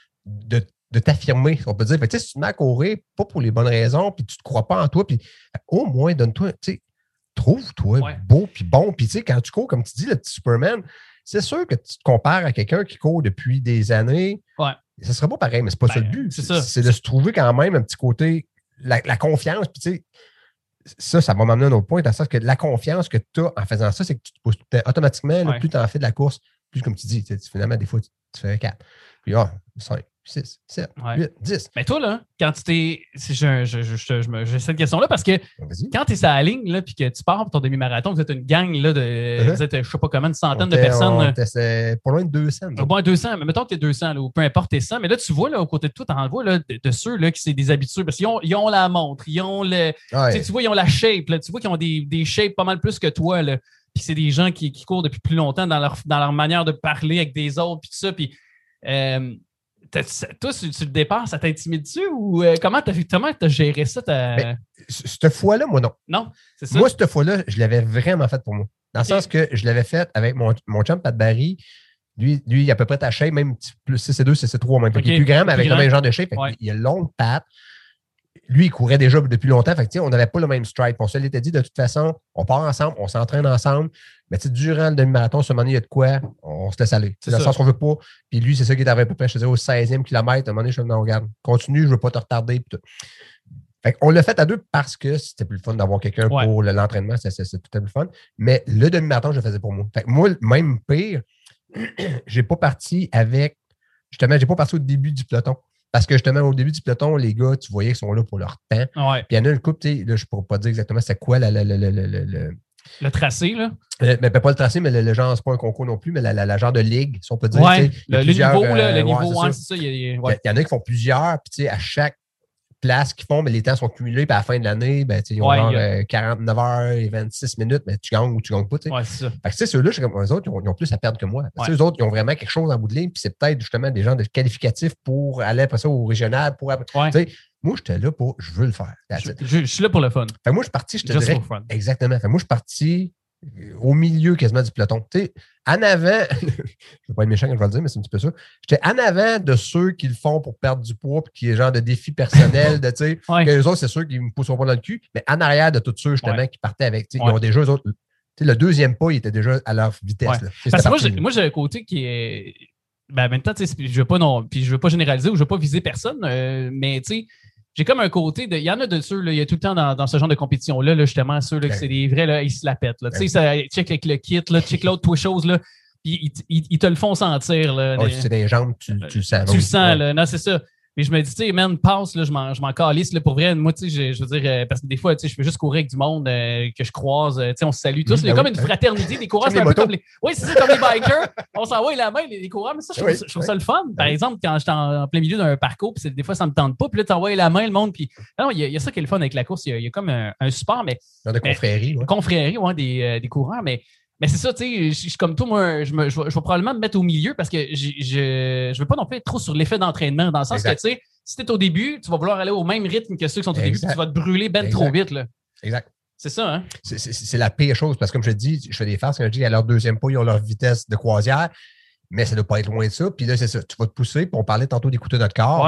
de t'affirmer, on peut dire. Fait, si tu te mets à courir, pas pour les bonnes raisons, puis tu ne te crois pas en toi, puis au moins, donne-toi... Trouve-toi beau puis bon. Puis, tu sais, quand tu cours, comme tu dis, le petit Superman, c'est sûr que tu te compares à quelqu'un qui court depuis des années. Ouais. Ça ne sera pas pareil, mais ce n'est pas ça le but. C'est de se trouver quand même un petit côté, la confiance. Puis, tu sais, ça va m'amener à un autre point, dans le sens que la confiance que tu as en faisant ça, c'est que tu te pousses automatiquement, là, plus tu en fais de la course, plus, comme tu dis, finalement, des fois, tu fais 4. Puis, 5. 6, 7, 8, 10. Mais toi, là, quand tu t'es... J'ai cette question-là parce que quand tu es sur la ligne là, puis que tu pars pour ton demi-marathon, vous êtes une gang là, de... Vous êtes, je ne sais pas comment, une centaine de personnes. C'est pas loin de 200. Pas loin de 200, mais mettons que tu es 200, là, ou peu importe tes 100. Mais là, tu vois, là, aux côtés de toi, tu en vois là, de ceux là, qui sont des habitués parce qu'ils ont la montre, ils ont le... Tu vois, ils ont la shape. Là, tu vois qu'ils ont des shapes pas mal plus que toi. Là. Puis c'est des gens qui courent depuis plus longtemps dans leur manière de parler avec des autres, puis tout ça. Puis... toi, sur le départ, ça t'intimide-tu ou comment t'as géré ça? Cette fois-là, moi, non. Non, c'est ça. Moi, cette fois-là, je l'avais vraiment fait pour moi. Dans le sens que je l'avais fait avec mon chum Pat Barry. Lui, il a à peu près ta shape, même plus 6'2", 6'3", même. Il est plus grand, mais avec le même genre de shape. Il a longue patte. Lui, il courait déjà depuis longtemps. Fait que, on n'avait pas le même stride. On se l'était dit, de toute façon, on part ensemble, on s'entraîne ensemble. Mais durant le demi-marathon, ce moment il y a de quoi, on se laisse aller. Dans le sens qu'on ne veut pas. Puis lui, c'est ça qui est arrivé à peu près, je te disais, au 16e kilomètre. À un moment donné, je suis non, regarde, continue, je ne veux pas te retarder. Puis fait on l'a fait à deux parce que c'était plus le fun d'avoir quelqu'un pour l'entraînement. C'était tout plus fun. Mais le demi-marathon, je le faisais pour moi. Fait que moi, même pire, j'ai pas parti avec. Justement, j'ai pas parti au début du peloton. Parce que justement, au début du peloton, les gars, tu voyais qu'ils sont là pour leur temps. Ouais. Puis il y en a une couple, là, je ne pourrais pas dire exactement c'est quoi le tracé, là? Mais pas le tracé, mais le genre, c'est pas un concours non plus, mais la genre de ligue, si on peut dire. Ouais, le niveau, le niveau, c'est ça. Il y en a qui font plusieurs, puis à chaque place qu'ils font, mais les temps sont cumulés, puis à la fin de l'année, ils ont genre 49 heures et 26 minutes, mais tu gagnes ou tu gagnes pas. Ouais, c'est ça. Fait que ceux-là, eux autres, ils ont plus à perdre que moi. Eux autres, ils ont vraiment quelque chose en bout de ligne, puis c'est peut-être justement des gens de qualificatifs pour aller après ça au régional. Moi, j'étais là pour. Je veux le faire. Je suis là pour le fun. Fait moi, je suis parti, je te dirais. Exactement. Fait moi, je suis parti au milieu quasiment du peloton. En avant, je ne vais pas être méchant quand je vais le dire, mais c'est un petit peu ça. J'étais en avant de ceux qui le font pour perdre du poids, puis qui est genre de défi personnel, que les autres, c'est sûr qu'ils ne me pousseront pas dans le cul, mais en arrière de tous ceux justement qui partaient avec. Ils ont déjà, eux autres. Le deuxième pas, il était déjà à leur vitesse. Là. Parce que moi, j'ai un côté qui est. En même temps, je ne veux pas généraliser ou je ne veux pas viser personne, mais tu sais, j'ai comme un côté il y en a de ceux, il y a tout le temps dans ce genre de compétition-là, justement, ceux là, que c'est des vrais, là, ils se la pètent. Tu sais, check avec le kit, là, check l'autre, toi chose, là, puis ils te le font sentir. Là, c'est des jambes, tu le sens. Tu le sens, là. Non, c'est ça. Mais je me dis, tu sais, man, passe, là, je m'en calisse, là, pour vrai. Moi, tu sais, je veux dire, parce que des fois, tu sais, je peux juste courir avec du monde que je croise, tu sais, on se salue tous. Il y a comme une fraternité des coureurs. C'est un peu comme les... Oui, c'est ça, comme les bikers. On s'envoie la main, les coureurs. Mais ça, je trouve ça le fun. Par exemple, quand j'étais en plein milieu d'un parcours, puis des fois, ça me tente pas, puis là, tu envoies la main, le monde, puis... Non, il y a ça qui est le fun avec la course. Il y a comme un support, mais... Genre de confrérie, ouais. Confrérie, ouais, des coureurs, mais c'est ça, tu sais, je suis comme toi, moi, je vais probablement me mettre au milieu parce que je veux pas non plus être trop sur l'effet d'entraînement, dans le sens que, tu sais, si tu es au début, tu vas vouloir aller au même rythme que ceux qui sont au début, puis tu vas te brûler trop vite. Là. Exact. C'est ça, hein? C'est la pire chose, parce que comme je te dis, je fais des farces quand je dis à leur deuxième pas, ils ont leur vitesse de croisière, mais ça ne doit pas être loin de ça. Puis là, c'est ça, tu vas te pousser, puis on parlait tantôt d'écouter notre corps. Ouais.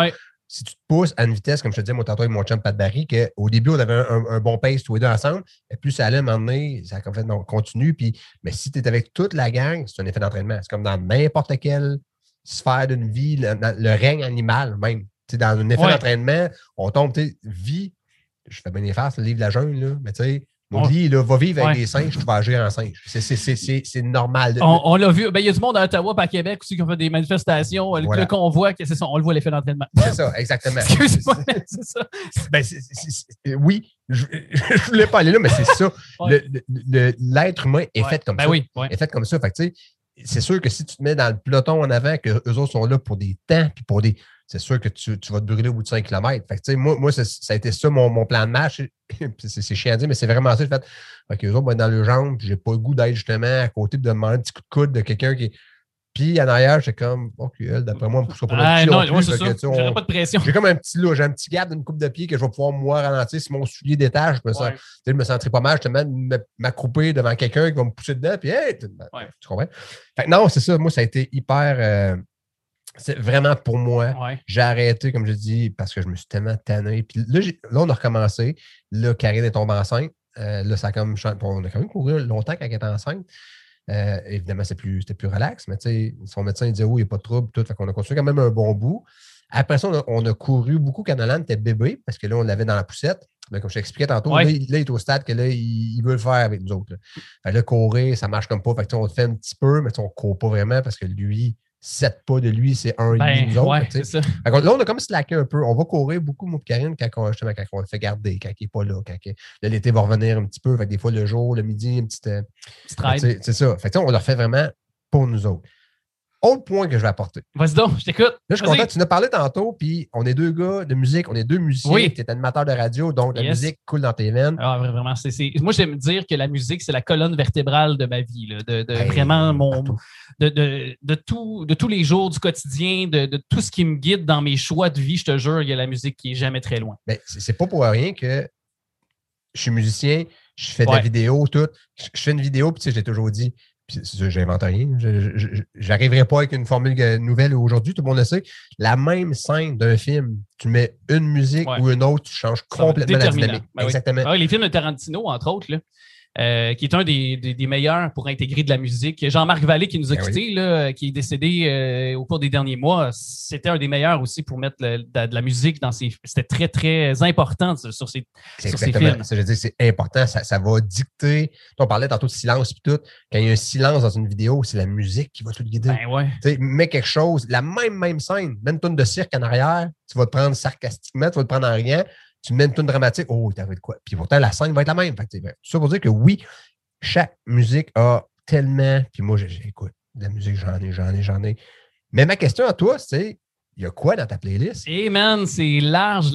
si tu te pousses à une vitesse, comme je te disais, moi, tantôt avec mon chum Pat Barry, qu'au début, on avait un bon pace tous les deux ensemble, et plus ça allait, à un moment donné, ça a comme fait, non, continue. Mais si tu es avec toute la gang, c'est un effet d'entraînement. C'est comme dans n'importe quelle sphère d'une vie, le règne animal même. Tu sais, dans un effet d'entraînement, on tombe, tu sais, vie, je fais bien les farces, le livre de la jungle, là, mais tu sais, Mowgli, là, va vivre avec des singes, tu vas agir en singe. C'est normal. On l'a vu. Il y a du monde à Ottawa et à Québec aussi qui ont fait des manifestations. Le convoi, c'est ça, on le voit l'effet d'entraînement. C'est ça, exactement. Excuse-moi, c'est ça. Oui, je ne voulais pas aller là, mais c'est ça. L'être humain est fait comme ça. Est fait comme ça. Fait que, tu sais, c'est sûr que si tu te mets dans le peloton en avant, que eux autres sont là pour des temps, puis pour des. C'est sûr que tu vas te brûler au bout de 5 km. Fait que, tu sais, moi ça a été ça mon plan de match. C'est chiant à dire, mais c'est vraiment ça. J'ai fait, OK, eux autres vont être dans le jambes, puis j'ai pas le goût d'être justement à côté de demander un petit coup de coude de quelqu'un qui. Puis en arrière, j'étais comme, OK, d'après moi, on ne poussera pas notre pied. Non, c'est ça. J'aurais pas de pression. J'ai comme un petit lot, j'ai un petit gap d'une coupe de pied que je vais pouvoir, moi, ralentir. Si mon soulier détache, je me sentirais pas mal justement de m'accrouper devant quelqu'un qui va me pousser dedans. Puis, hey, tu comprends? Fait que non, c'est ça. Moi, ça a été hyper. C'est vraiment pour moi. J'ai arrêté, comme je dis, parce que je me suis tellement tanné. Puis là, on a recommencé. Là, Karine est tombée enceinte. Là, ça a comme. On a quand même couru longtemps quand elle était enceinte. Évidemment, c'était plus relax, mais son médecin disait oui, il n'y a pas de trouble, tout. Fait qu'on a continué quand même un bon bout. Après ça, on a couru beaucoup quand Nolan était bébé, parce que là, on l'avait dans la poussette. Mais comme je t'expliquais tantôt, là, il est au stade que là, il veut le faire avec nous autres. Là. Fait que là, courir, ça marche comme pas. Fait que on le fait un petit peu, mais on ne court pas vraiment parce que lui, 7 pas de lui, c'est 1,5 nous autres. C'est ça. Là, on a comme slacké un peu. On va courir beaucoup, moi et Karine, quand on le fait garder, quand il n'est pas là. Là, l'été va revenir un petit peu. Fait que des fois, le jour, le midi, une petite ride. C'est ça. Fait que on le fait vraiment pour nous autres. Autre point que je vais apporter. Vas-y donc, je t'écoute. Là, je suis content. Tu nous as parlé tantôt, puis on est deux gars de musique, on est deux musiciens. Oui. Tu es animateur de radio, donc la musique coule dans tes veines. Ah, vraiment. Moi, j'aime dire que la musique, c'est la colonne vertébrale de ma vie. Là, vraiment de tous les jours du quotidien, de tout ce qui me guide dans mes choix de vie, je te jure, il y a la musique qui est jamais très loin. Ben, c'est pas pour rien que je suis musicien, je fais des vidéos, tout. Je fais une vidéo, puis tu sais, j'ai toujours dit. J'invente rien. Je n'arriverai pas avec une formule nouvelle aujourd'hui, tout le monde le sait. La même scène d'un film, tu mets une musique ou une autre, tu changes complètement la dynamique. Exactement. Les films de Tarantino, entre autres, là, qui est un des meilleurs pour intégrer de la musique. Jean-Marc Vallée, qui nous a quittés, là, qui est décédé au cours des derniers mois, c'était un des meilleurs aussi pour mettre de la musique dans ses... C'était très, très important sur ses films. Ça, je veux dire, c'est important. Ça va dicter... On parlait tantôt de silence et tout. Quand il y a un silence dans une vidéo, c'est la musique qui va tout guider. Mets quelque chose, la même scène, mets une toune de cirque en arrière, tu vas te prendre sarcastiquement, tu vas te prendre en rien. Tu mets une toune dramatique, t'avais de quoi? Puis pourtant, la scène va être la même. Fait que, tout ça pour dire que oui, chaque musique a tellement. Puis moi, j'écoute de la musique, j'en ai. Mais ma question à toi, c'est il y a quoi dans ta playlist? Man, c'est large.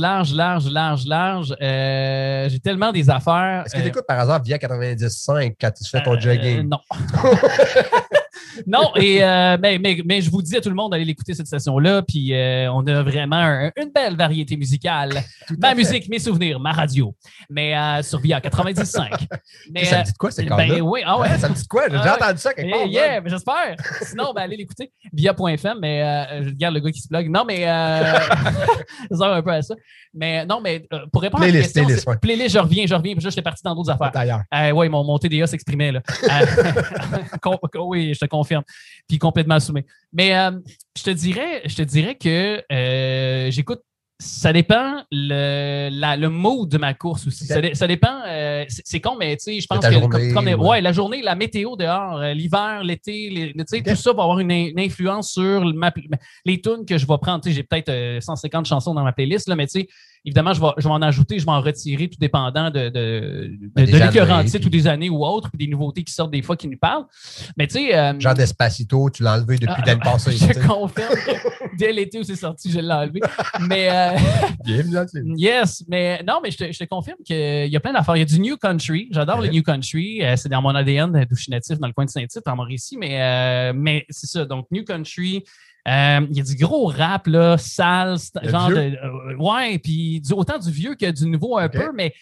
J'ai tellement des affaires. Est-ce que tu écoutes par hasard via 90.5 quand tu fais ton jogging? Non. Non, mais je vous dis à tout le monde d'aller l'écouter cette session-là, puis on a vraiment une belle variété musicale. Ma musique, mes souvenirs, ma radio, mais sur VIA 90.5. Ça me dit de quoi, ces corps-là? Oui, ça me dit de quoi? J'ai déjà entendu ça quelque part. Mais j'espère. Sinon, allez l'écouter. VIA.fm, mais je regarde le gars qui se plug. Non, mais ça sert un peu à ça. Mais non, mais pour répondre à la question, playlist, je reviens, puis là, j'étais parti dans d'autres affaires. D'ailleurs. Oui, mon TDA s'exprimait, là. Oui, je te confirme. Puis complètement assumé. Mais je te dirais que j'écoute. Ça dépend le mood de ma course aussi. Ça dépend. C'est con, mais tu sais, je pense que la journée, la météo dehors, l'hiver, l'été, tout ça va avoir une influence sur les tunes que je vais prendre. J'ai peut-être 150 chansons dans ma playlist, là, mais tu sais, évidemment, je vais en ajouter, je vais en retirer, tout dépendant de l'écœurant titre ou des années ou autres, puis des nouveautés qui sortent des fois qui nous parlent. Mais tu sais. Genre Despacito, tu l'as enlevé depuis l'année passée. Je confirme. Dès l'été où c'est sorti, je l'ai enlevé. Mais. Yes, mais non, mais je te confirme qu'il y a plein d'affaires. Il y a du New Country. J'adore le New Country. C'est dans mon ADN d'où je suis natif, dans le coin de Saint-Tite, en Mauricie. Mais c'est ça. Donc, New Country. Il y a du gros rap, là, sale, genre de. Ouais, puis autant du vieux que du nouveau un peu, mais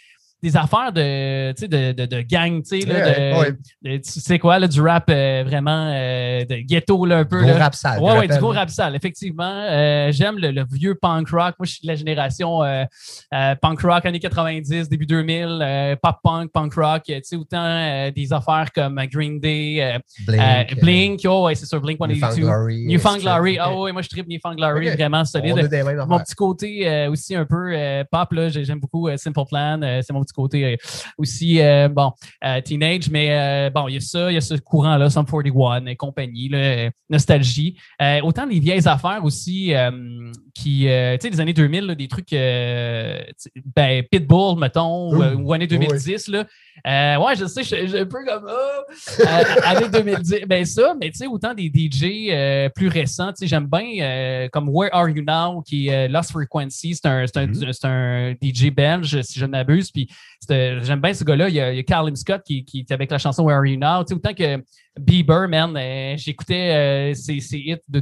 des affaires de gang, tu sais quoi, là, du rap vraiment de ghetto, là, un peu. Gros rap sale. Ouais, du gros rap sale, effectivement. J'aime le vieux punk rock. Moi, je suis de la génération punk rock années 90, début 2000, pop punk, punk rock, tu sais, autant des affaires comme Green Day, Blink, c'est sûr, Blink 182. Newfound Glory. Moi, je tripe Newfound Glory, vraiment solide. Mon petit côté aussi un peu pop, là, j'aime beaucoup Simple Plan, c'est mon petit côté aussi, teenage, mais il y a ce courant-là, Sum 41 et compagnie, là, nostalgie. Autant des vieilles affaires aussi qui, tu sais, des années 2000, là, des trucs, Pitbull, mettons, ou années 2010, là. Je sais, je suis un peu comme années 2010. Ben ça, mais tu sais, autant des DJ plus récents, tu sais, j'aime bien comme Where Are You Now, qui est Lost Frequency, c'est un DJ belge, si je ne m'abuse, puis j'aime bien ce gars-là. Il y a Carl Scott qui est avec la chanson Where Are You Now, tu sais, autant que Bieber, man, j'écoutais ses hits de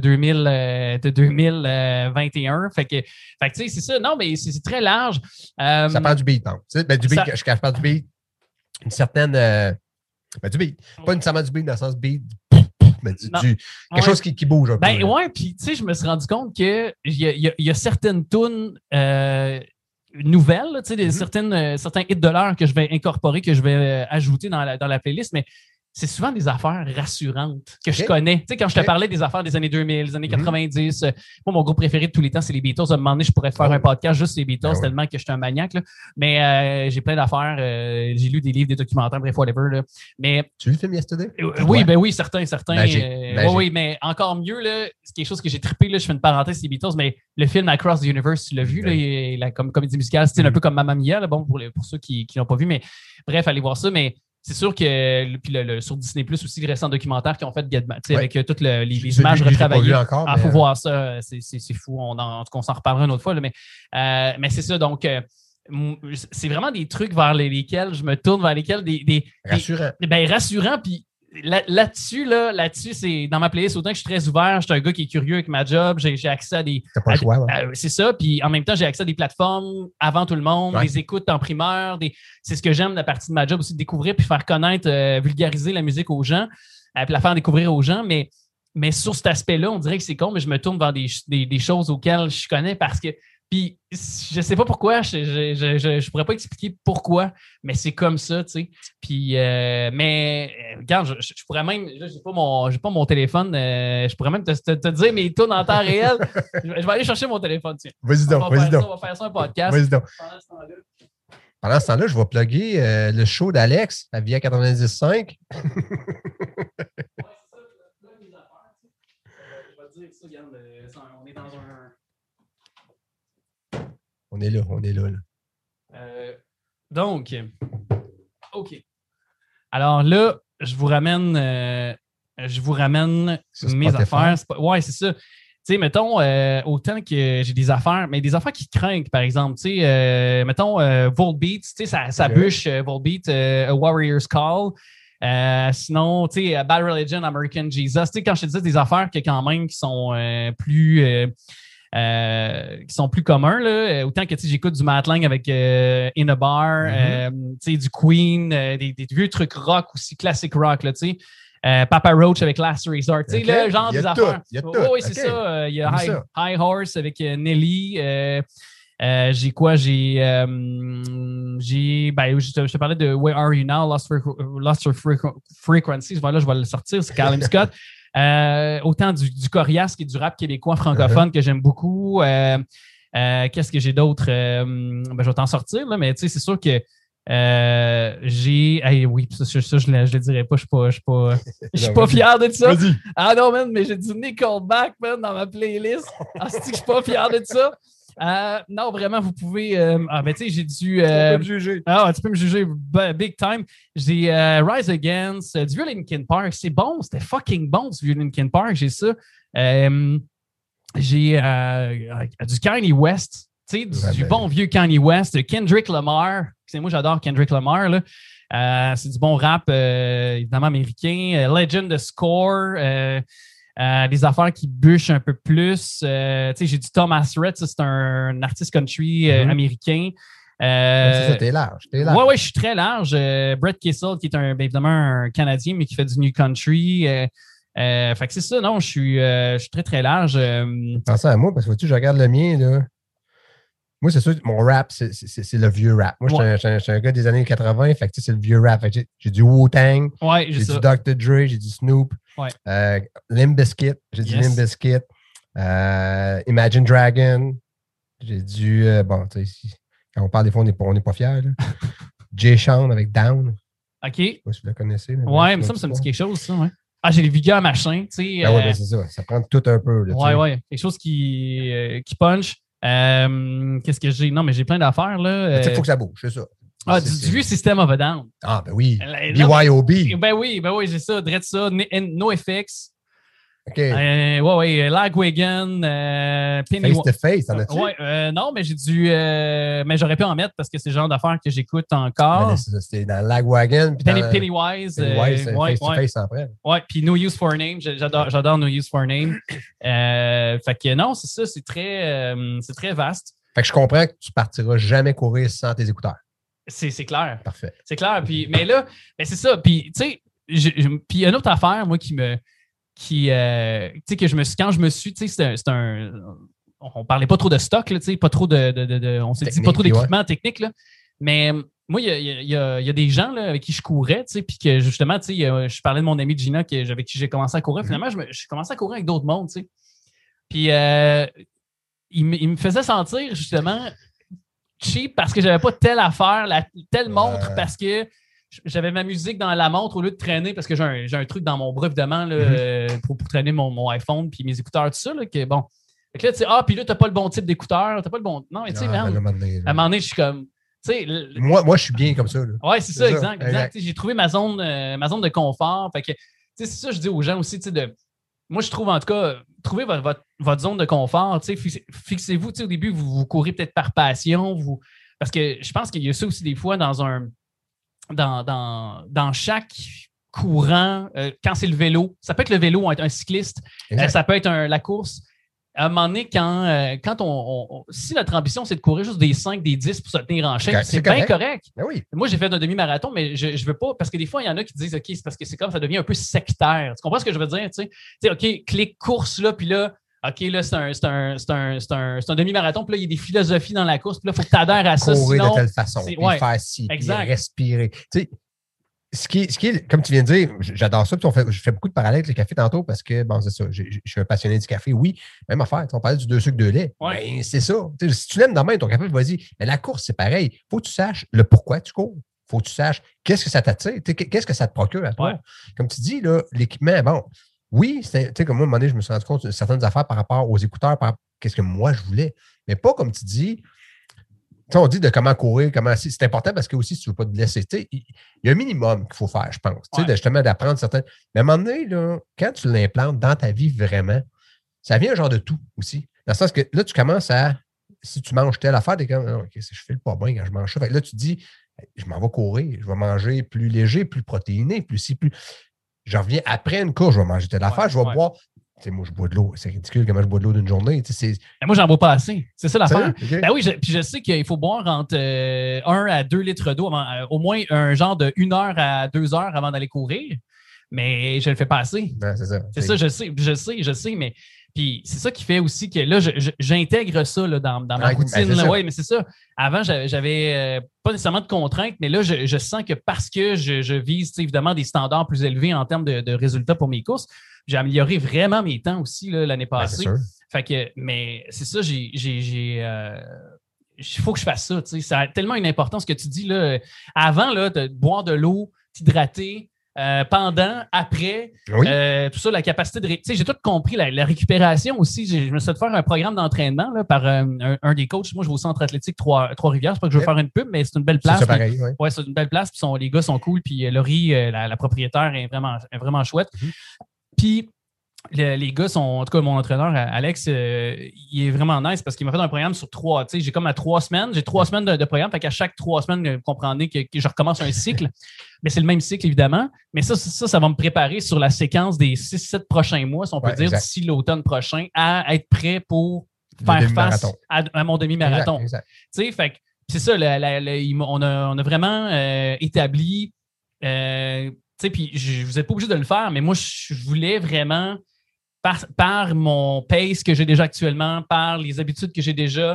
2021. Fait que tu sais, c'est ça. Non, mais c'est très large. Ça parle du beat, non? Du beat, je parle du beat. Une certaine. Du beat. Pas nécessairement du beat dans le sens beat, mais quelque chose qui bouge un peu. Puis tu sais, je me suis rendu compte qu'il y a certaines tunes nouvelles, tu sais, certains hits de l'heure que je vais incorporer, que je vais ajouter dans la playlist, mais c'est souvent des affaires rassurantes que je connais. Tu sais, quand je te parlais des affaires des années 2000, des années 90, moi, mon groupe préféré de tous les temps, c'est les Beatles. À un moment donné, je pourrais faire un podcast juste sur les Beatles, tellement que je suis un maniaque. Là. Mais j'ai plein d'affaires. J'ai lu des livres, des documentaires, bref, whatever. Là. Mais, tu as vu le film Yesterday? Oui, certains. Magique. Oui, mais encore mieux, là, c'est quelque chose que j'ai trippé. Là, je fais une parenthèse sur les Beatles, mais le film Across the Universe, tu l'as vu, là, comme comédie musicale, c'est un peu comme Mamma Mia, là, bon, pour ceux qui l'ont pas vu. Mais bref, allez voir ça. Mais c'est sûr que puis sur Disney Plus aussi, les récents documentaires qui ont fait Get Back, avec toutes les images retravaillées. Il faut voir ça, c'est fou. On s'en reparlera une autre fois. Là, mais c'est ça, donc c'est vraiment des trucs vers lesquels je me tourne, vers lesquels rassurants. Puis là-dessus, c'est dans ma playlist, autant que je suis très ouvert, je suis un gars qui est curieux avec ma job, j'ai accès à des... T'as pas le choix, c'est ça, puis en même temps, j'ai accès à des plateformes avant tout le monde, des écoutes en primeur, c'est ce que j'aime de la partie de ma job aussi, de découvrir puis faire connaître, vulgariser la musique aux gens, puis la faire découvrir aux gens, mais sur cet aspect-là, on dirait que c'est con, mais je me tourne vers des choses auxquelles je connais parce que puis, je sais pas pourquoi, je pourrais pas expliquer pourquoi, mais c'est comme ça, tu sais. Puis, mais, regarde, je pourrais même, là, j'ai pas mon téléphone, je pourrais même te dire mes tunes en temps réel. Je vais aller chercher mon téléphone, tiens. Vas-y donc. On va faire ça un podcast. Vas-y donc. Pendant ce temps-là, je vais plugger le show d'Alex à Via 95. On est dans un... On est là. Donc, OK. Alors là, je vous ramène mes affaires. C'est ça. Tu sais, mettons, autant que j'ai des affaires, mais des affaires qui craignent, par exemple. Tu sais, mettons, Volbeat, tu sais, ça bûche, Volbeat, A Warrior's Call. Sinon, tu sais, Bad Religion, American Jesus. Tu sais, quand je te dis des affaires qui sont plus communs, là, autant que j'écoute du Matt Lang avec In a Bar, du Queen, des vieux trucs rock aussi, classic rock, là, tu sais. Papa Roach avec Last Resort, tu sais, le genre des affaires. Oui, c'est ça. Il y a High Horse avec Nelly. J'ai quoi? Je te parlais de Where Are You Now? Lost Frequencies. Voilà, je vais le sortir. C'est Callum Scott. Autant du coriace qui est du rap québécois francophone que j'aime beaucoup. Qu'est-ce que j'ai d'autre? Je vais t'en sortir, là, mais tu sais, c'est sûr que oui, ça, je le dirais pas. Je suis pas fier de ça. Vas-y. Ah non, man, mais j'ai du Nickelback, man, dans ma playlist. C'est que je suis pas fier de ça. Non, vraiment, vous pouvez. Tu sais, j'ai dû. Tu peux me juger. Tu peux me juger big time. J'ai Rise Against, du vieux Linkin Park. C'est bon, c'était fucking bon, du vieux Linkin Park. J'ai ça. J'ai du Kanye West. Tu sais, du bon vieux Kanye West. Kendrick Lamar. Moi, j'adore Kendrick Lamar, là. C'est du bon rap, évidemment, américain. Legend of Score. Des affaires qui bûchent un peu plus. J'ai du Thomas Rhett, c'est un artiste country américain. C'est ça, t'es large. Oui, je suis très large. Brett Kissel, qui est évidemment un Canadien, mais qui fait du New Country. Fait que c'est ça, non, je suis très, très large. Pensez à moi, parce que vois-tu, je regarde le mien, là. Moi, c'est sûr que mon rap, c'est le vieux rap. Moi, je suis un gars des années 80, fait que c'est le vieux rap. Fait que j'ai du Wu-Tang, j'ai du Dr. Dre, j'ai du Snoop, Limp Bizkit, j'ai du Limp Bizkit, Imagine Dragon, j'ai du... bon, tu sais, quand on parle des fois, on n'est pas fiers. Jay Sean avec Down. OK. Je sais pas si vous le connaissez. Ouais, mais ça me dit quelque chose, ça, ouais. Ah, j'ai les vigueurs machin, tu sais. Ah ouais, c'est ça. Ça prend tout un peu. Là, ouais. Quelque chose qui punch. Qu'est-ce que j'ai? Non, mais j'ai plein d'affaires, là. Il faut que ça bouge, c'est ça. Ah, du vieux System of a Down. Ah, ben oui. BYOB. Ben oui, j'ai ça. Drette ça. NoFX. OK. Lagwagon, Face to Face, t'en as-tu? Non, mais j'ai dû. Mais j'aurais pu en mettre parce que c'est le genre d'affaires que j'écoute encore. Ben, c'était dans Lagwagon. Pennywise. Face to Face après. Ouais, puis No Use for a Name. J'adore No Use for a Name. Fait que non, c'est ça, c'est très vaste. Fait que je comprends que tu partiras jamais courir sans tes écouteurs. C'est clair. Parfait. C'est clair. Puis, mais là, c'est ça. Puis, tu sais, puis il y a une autre affaire, moi, tu sais, que quand je me suis, tu sais, c'est un. On parlait pas trop de stock, là, tu sais, pas trop on s'est dit pas trop d'équipement technique, là. Mais moi, il y a des gens là, avec qui je courais, tu sais, puis que justement, tu sais, je parlais de mon ami Gina avec qui j'ai commencé à courir. Finalement, j'ai commencé à courir avec d'autres mondes, tu sais. Puis, il me faisait sentir, justement, cheap parce que j'avais pas telle affaire, telle montre, parce que j'avais ma musique dans la montre au lieu de traîner parce que j'ai un truc dans mon bras, évidemment, là, pour traîner mon iPhone puis mes écouteurs, tout ça. Là, que, bon. Fait que là, tu sais, puis là, t'as pas le bon type d'écouteurs, t'as pas le bon. Non, mais tu sais, à un moment donné, je suis comme. Moi, je suis bien comme ça. Oui, c'est ça, exact. J'ai trouvé ma zone de confort. Fait que, c'est ça, je dis aux gens aussi, moi, je trouve en tout cas, trouvez votre zone de confort. Fixez-vous, au début, vous courez peut-être par passion. Parce que je pense qu'il y a ça aussi des fois dans chaque courant, quand c'est le vélo, ça peut être le vélo, un cycliste, ça peut être la course. À un moment donné, si notre ambition, c'est de courir juste des 5, des 10 pour se tenir en chaîne, c'est bien correct. Ben oui. Moi, j'ai fait un demi-marathon, mais je veux pas, parce que des fois, il y en a qui disent, OK, c'est parce que c'est comme ça devient un peu sectaire. Tu comprends ce que je veux dire? Tu sais, OK, clique course, là, puis là, OK, là, c'est un demi-marathon, puis là, il y a des philosophies dans la course, puis là, il faut que tu adhères à ça. Courir de telle façon, puis faire ci, puis respirer. Tu sais, ce qui est, comme tu viens de dire, j'adore ça. Je fais beaucoup de parallèles avec le café tantôt parce que, bon, c'est ça, je suis un passionné du café. Oui, même affaire. On parlait du 2 sucres, 2 laits. Ouais. Ben, c'est ça. T'sais, si tu l'aimes dans ton café, vas-y. Mais la course, c'est pareil. Il faut que tu saches le pourquoi tu cours. Il faut que tu saches qu'est-ce que ça t'attire, qu'est-ce que ça te procure à toi. Ouais. Comme tu dis, là, l'équipement, bon, oui, tu sais, comme moi, à un moment donné, je me suis rendu compte de certaines affaires par rapport aux écouteurs, par rapport à qu'est-ce que moi, je voulais. Mais pas comme tu dis. On dit de comment courir, c'est important parce que aussi, si tu ne veux pas te blesser, il y a un minimum qu'il faut faire, je pense. Ouais. Justement, d'apprendre certaines. Mais à un moment donné, là, quand tu l'implantes dans ta vie vraiment, ça vient un genre de tout aussi. Dans le sens que là, tu commences à. Si tu manges telle affaire, tu es comme OK, je ne file pas bien quand je mange ça. Fait que là, tu te dis, je m'en vais courir, je vais manger plus léger, plus protéiné, plus. Je reviens après une course, je vais manger telle affaire, je vais boire. Moi, je bois de l'eau. C'est ridicule comment je bois de l'eau d'une journée. Moi, j'en bois pas assez. C'est ça l'affaire. Okay. Ben oui, puis je sais qu'il faut boire entre 1 à 2 litres d'eau, au moins un genre de 1 heure à 2 heures avant d'aller courir. Mais je le fais pas assez. Ben, c'est ça. C'est ça, je sais, mais puis c'est ça qui fait aussi que là, j'intègre ça là, dans ma routine. Ben, oui, mais c'est ça. Avant, j'avais pas nécessairement de contraintes, mais là, je sens que parce que je vise évidemment des standards plus élevés en termes de résultats pour mes courses, j'ai amélioré vraiment mes temps aussi l'année passée. Ben, fait que, mais c'est ça, il faut que je fasse ça. Ça a tellement une importance que tu dis. Là, avant, là, de boire de l'eau, t'hydrater, pendant, après, tout ça, la capacité de... j'ai tout compris, la récupération aussi. Je me suis fait faire un programme d'entraînement là, par un des coachs. Moi, je vais au centre athlétique Trois-Rivières. C'est pas que je veux faire une pub, mais c'est une belle place. C'est pareil, ouais, c'est une belle place. Puis les gars sont cool. Puis Laurie, la propriétaire, est vraiment chouette. Puis les gars sont, en tout cas, mon entraîneur, Alex, il est vraiment nice parce qu'il m'a fait un programme sur 3. J'ai comme à 3 semaines. J'ai 3 semaines de programme. Fait qu'à chaque 3 semaines, vous comprenez que je recommence un cycle. Mais c'est le même cycle, évidemment. Mais ça va me préparer sur la séquence des 6-7 prochains mois, si on peut dire, d'ici l'automne prochain, à être prêt pour faire face à mon demi-marathon. Fait que c'est ça, on a vraiment établi, tu sais, puis vous n'êtes pas obligé de le faire, mais moi, je voulais vraiment, par mon pace que j'ai déjà actuellement, par les habitudes que j'ai déjà,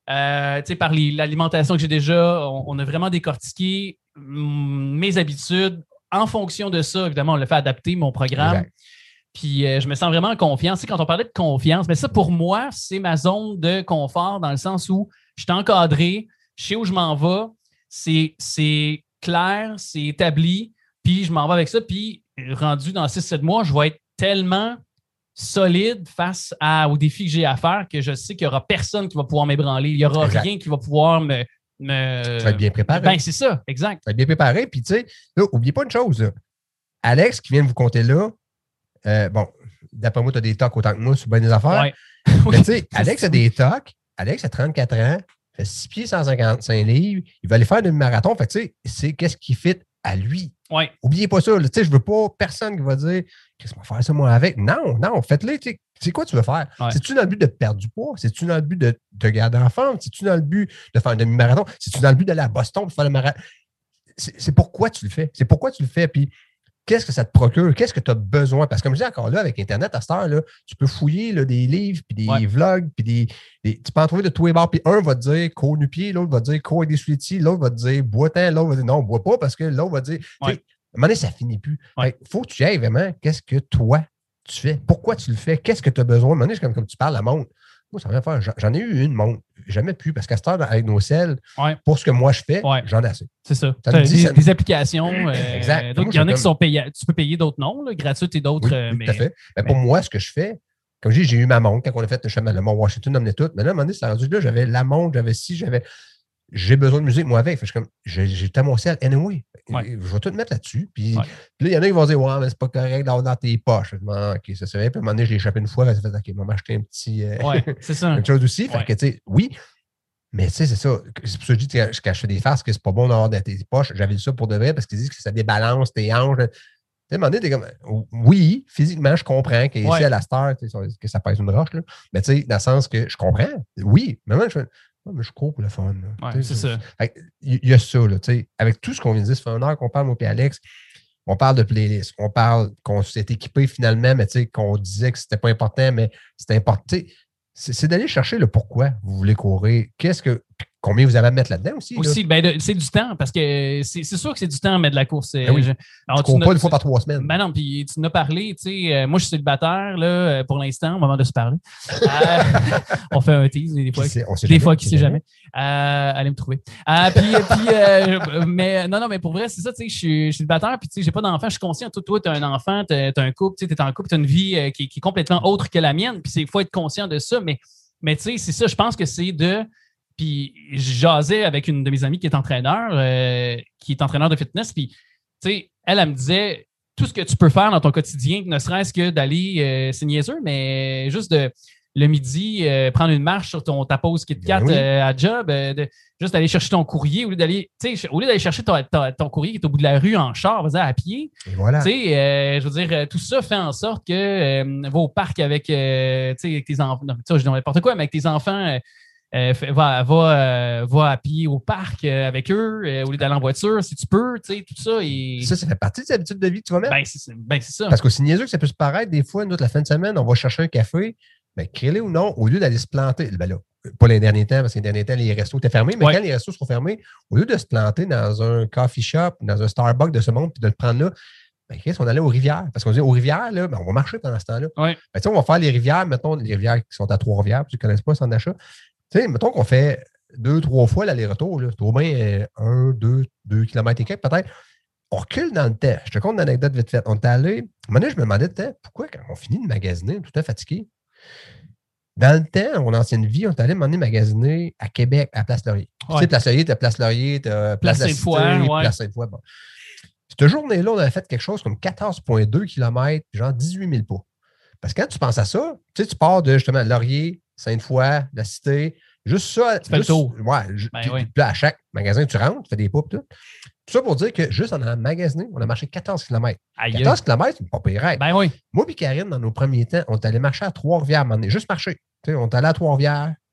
par l'alimentation que j'ai déjà, on a vraiment décortiqué mes habitudes. En fonction de ça, évidemment, on l'a fait adapter mon programme. Exact. Puis je me sens vraiment en confiance. Tu sais, quand on parlait de confiance, mais ça, pour moi, c'est ma zone de confort dans le sens où je suis encadré, je sais où je m'en vais, c'est clair, c'est établi, puis je m'en vais avec ça. Puis rendu dans 6-7 mois, je vais être tellement solide face aux défis que j'ai à faire que je sais qu'il n'y aura personne qui va pouvoir m'ébranler. Il n'y aura rien qui va pouvoir me... Tu vas être bien préparé. Ben, c'est ça, exact. Tu vas être bien préparé. Puis, tu sais, là, n'oubliez pas une chose. Là. Alex, qui vient de vous compter là, bon, d'après moi, tu as des tocs autant que moi sur bien des affaires. Ouais. Mais tu sais, Alex a des tocs. Alex a 34 ans, fait 6 pieds 155 livres. Il va aller faire demi-marathon. Fait tu sais, c'est qu'est-ce qui fit à lui. Ouais. Oubliez pas ça. Tu sais, je veux pas personne qui va dire qu'est-ce qu'on va faire ça moi avec. Non, faites-le. C'est quoi tu veux faire? Ouais. C'est-tu dans le but de perdre du poids? C'est-tu dans le but de te garder en forme? C'est-tu dans le but de faire un demi-marathon? C'est-tu dans le but d'aller à Boston pour faire le marathon? C'est pourquoi tu le fais. C'est pourquoi tu le fais. Puis, qu'est-ce que ça te procure? Qu'est-ce que tu as besoin? Parce que comme je dis encore là, avec Internet, à cette heure, là, tu peux fouiller là, des livres, puis des vlogs, puis tu peux en trouver de tous les bords. Puis un va te dire cours nu-pied, l'autre va te dire cours avec des souliers, l'autre va te dire bois tant, l'autre va te dire non, bois pas parce que l'autre va te dire. À un moment donné, ça finit plus. Il faut que tu ailles vraiment. Qu'est-ce que toi, tu fais? Pourquoi tu le fais? Qu'est-ce que tu as besoin? À un moment donné, comme tu parles, la montre. Moi, ça va faire. J'en ai eu une montre. Jamais plus. Parce qu'à cette heure, avec nos selles, pour ce que moi je fais, j'en ai assez. C'est ça. Des applications. Exact. Il y en a qui sont payés. Tu peux payer d'autres non, là, gratuites et d'autres. Oui, tout à fait. Mais pour moi, ce que je fais, comme j'ai eu ma montre quand on a fait le Mont Washington, on emmenait tout. Mais là, à un moment donné, c'est rendu là, j'avais la montre, j'avais ci, j'ai besoin de musique, moi, avec. J'ai mon sel, anyway. Je vais tout mettre là-dessus. Puis là, il y en a qui vont dire, ouais, mais c'est pas correct d'avoir dans tes poches. OK, ça c'est vrai. Puis à un moment donné, je l'ai échappé une fois. Ça fait, OK, je vais m'acheter un petit. C'est ça. Une chose aussi. Fait que, tu sais, oui. Mais tu sais, c'est ça. C'est pour ça que je dis quand je fais des farces que c'est pas bon d'avoir dans tes poches. J'avais dit ça pour de vrai parce qu'ils disent que ça débalance tes hanches. Tu sais, à un moment donné, t'es comme, oui, physiquement, je comprends qu'ici, à la star, que ça pèse une roche. Là. Mais tu sais, dans le sens que je comprends. Oui. Mais moi, je fais. Mais je cours pour le fun. C'est ça. Il y a ça, là, avec tout ce qu'on vient de dire, ça fait 1 heure qu'on parle, moi et Alex, on parle de playlist, on parle qu'on s'est équipé finalement, mais qu'on disait que c'était pas important, mais c'était important. C'est d'aller chercher le pourquoi vous voulez courir. Combien vous avez à mettre là-dedans aussi? Aussi, c'est du temps, parce que c'est sûr que c'est du temps à mettre de la course. Oui. Alors, tu cours pas une fois par 3 semaines. Ben non, puis tu en as parlé, moi je suis célibataire là, pour l'instant, au moment de se parler. On fait un tease des fois, qui sait jamais. Allez me trouver. Mais non, pour vrai, c'est ça, je suis célibataire, puis j'ai pas d'enfant, je suis conscient, toi, tu as un enfant, tu as un couple, tu es en couple, tu as une vie qui est complètement autre que la mienne, puis il faut être conscient de ça, mais tu sais, c'est ça, je pense que c'est de... Puis, je jasais avec une de mes amies qui est entraîneur de fitness. Puis, tu sais, elle me disait tout ce que tu peux faire dans ton quotidien, ne serait-ce que d'aller, c'est niaiseux, mais juste le midi, prendre une marche sur ta pause Kit Kat à job, juste aller chercher ton courrier, au lieu d'aller chercher ton courrier qui est au bout de la rue en char, vas-y, à pied. Et voilà. Tu sais, je veux dire, tout ça fait en sorte que va au parc avec tes enfants, je dis n'importe quoi, mais avec tes enfants. Va à pied au parc avec eux au lieu d'aller en voiture si tu peux, tu sais, tout ça. Ça fait partie des habitudes de vie que tu vas mettre. Ben, c'est ça. Parce qu'aussi niaiseux que ça peut se paraître, des fois, nous, la fin de semaine, on va chercher un café, ben, crée-le ou non, au lieu d'aller se planter. Ben là, pas les derniers temps, parce que les derniers temps, les restos étaient fermés, mais quand les restos seront fermés, au lieu de se planter dans un coffee shop, dans un Starbucks de ce monde, puis de le prendre là, ben, qu'est-ce qu'on allait aux rivières? Parce qu'on dit aux rivières, là, ben, on va marcher pendant ce temps-là. Ben, on va faire les rivières, mettons, les rivières qui sont à Trois-Rivières, puis tu ne connais pas son achat. Tu sais, mettons qu'on fait 2-3 fois l'aller-retour, c'est au moins 1-2 km et quelques, peut-être. On recule dans le temps. Je te compte une anecdote vite fait. On est allé. À un moment donné, je me demandais, pourquoi quand on finit de magasiner, tout à fatigué. Dans le temps, mon ancienne vie, on est allé magasiner à Québec, à Place Laurier. Tu sais, Place Laurier, tu as Place Laurier, tu as Place Sainte-Foy, Place Sainte-Foy. Bon. Cette journée-là, on avait fait quelque chose comme 14,2 km, genre 18 000 pas. Parce que quand tu penses à ça, tu sais, tu pars de justement Laurier, Sainte-Foy, la Cité, juste ça. Tu fais le tour. Puis là, à chaque magasin, tu rentres, tu fais des pas, tout. Tout ça pour dire que juste en magasiné, on a marché 14 km. 14 km, c'est pas pire. Ben oui. Moi et Karine, dans nos premiers temps, on est allé marcher à Trois-Rivières, juste marcher. Tu sais, on est allé à Trois-Rivières,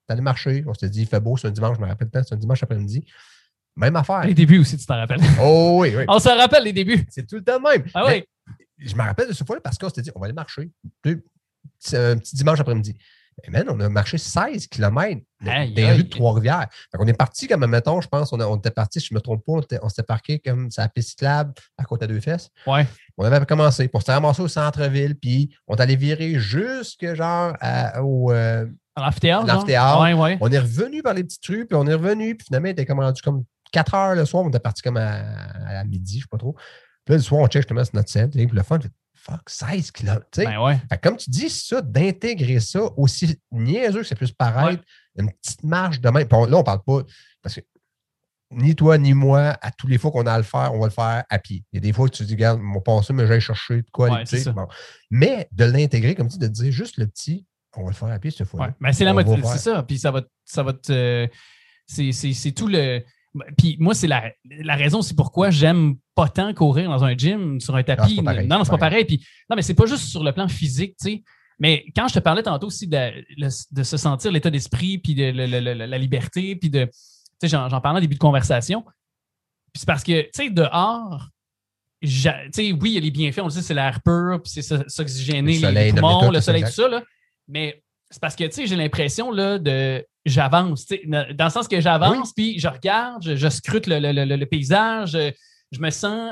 t'es allé marcher. On s'était dit, il fait beau, c'est un dimanche, je me rappelle, c'est un dimanche après-midi. Même affaire. Les débuts aussi, tu t'en rappelles. Oh oui, oui. On se rappelle les débuts. C'est tout le temps le même. Ah oui. Je me rappelle de ce fois-là parce qu'on s'était dit, on va aller marcher. C'est un petit dimanche après-midi. Et man, on a marché 16 km dans les rues de Trois-Rivières. Fait qu'on est parti comme, mettons, je pense, on était parti, si je ne me trompe pas, on s'était parqué comme sur la piste cyclable à Côte-à-Deux-Fesses. Ouais. On avait commencé pour se ramasser au centre-ville, puis on est allé virer jusque genre au l'amphithéâtre. Ouais. On est revenu par les petites rues, puis on est revenu, puis finalement, il était comme rendu comme 4 heures le soir. On était parti comme à midi, je ne sais pas trop. Puis là, le soir, on check justement sur notre scène, puis le fun, fuck, 16 km. Ben ouais. Comme tu dis, ça, d'intégrer ça, aussi niaiseux que ça puisse paraître, une petite marche de même. Là, on ne parle pas, parce que ni toi, ni moi, à tous les fois qu'on a à le faire, on va le faire à pied. Il y a des fois que tu te dis, regarde, on va passer, mais j'aille chercher de quoi. Bon. Mais de l'intégrer, comme tu dis, de dire juste le petit, on va le faire à pied cette fois-là. Ouais. Ben, c'est ça. Puis ça va te. C'est tout le. Puis moi, c'est la raison, c'est pourquoi j'aime pas tant courir dans un gym, sur un tapis. Non, c'est pas pareil. Puis, non, mais c'est pas juste sur le plan physique, tu sais. Mais quand je te parlais tantôt aussi de se sentir l'état d'esprit, puis de la liberté, puis de. Tu sais, j'en parlais au début de conversation. Puis c'est parce que, tu sais, dehors, tu sais, oui, il y a les bienfaits, on le sait, c'est l'air pur, puis c'est s'oxygéner les poumons, le soleil, tout ça, là. Mais c'est parce que, tu sais, j'ai l'impression, là, j'avance, dans le sens que j'avance, puis je regarde, je scrute le paysage, je me sens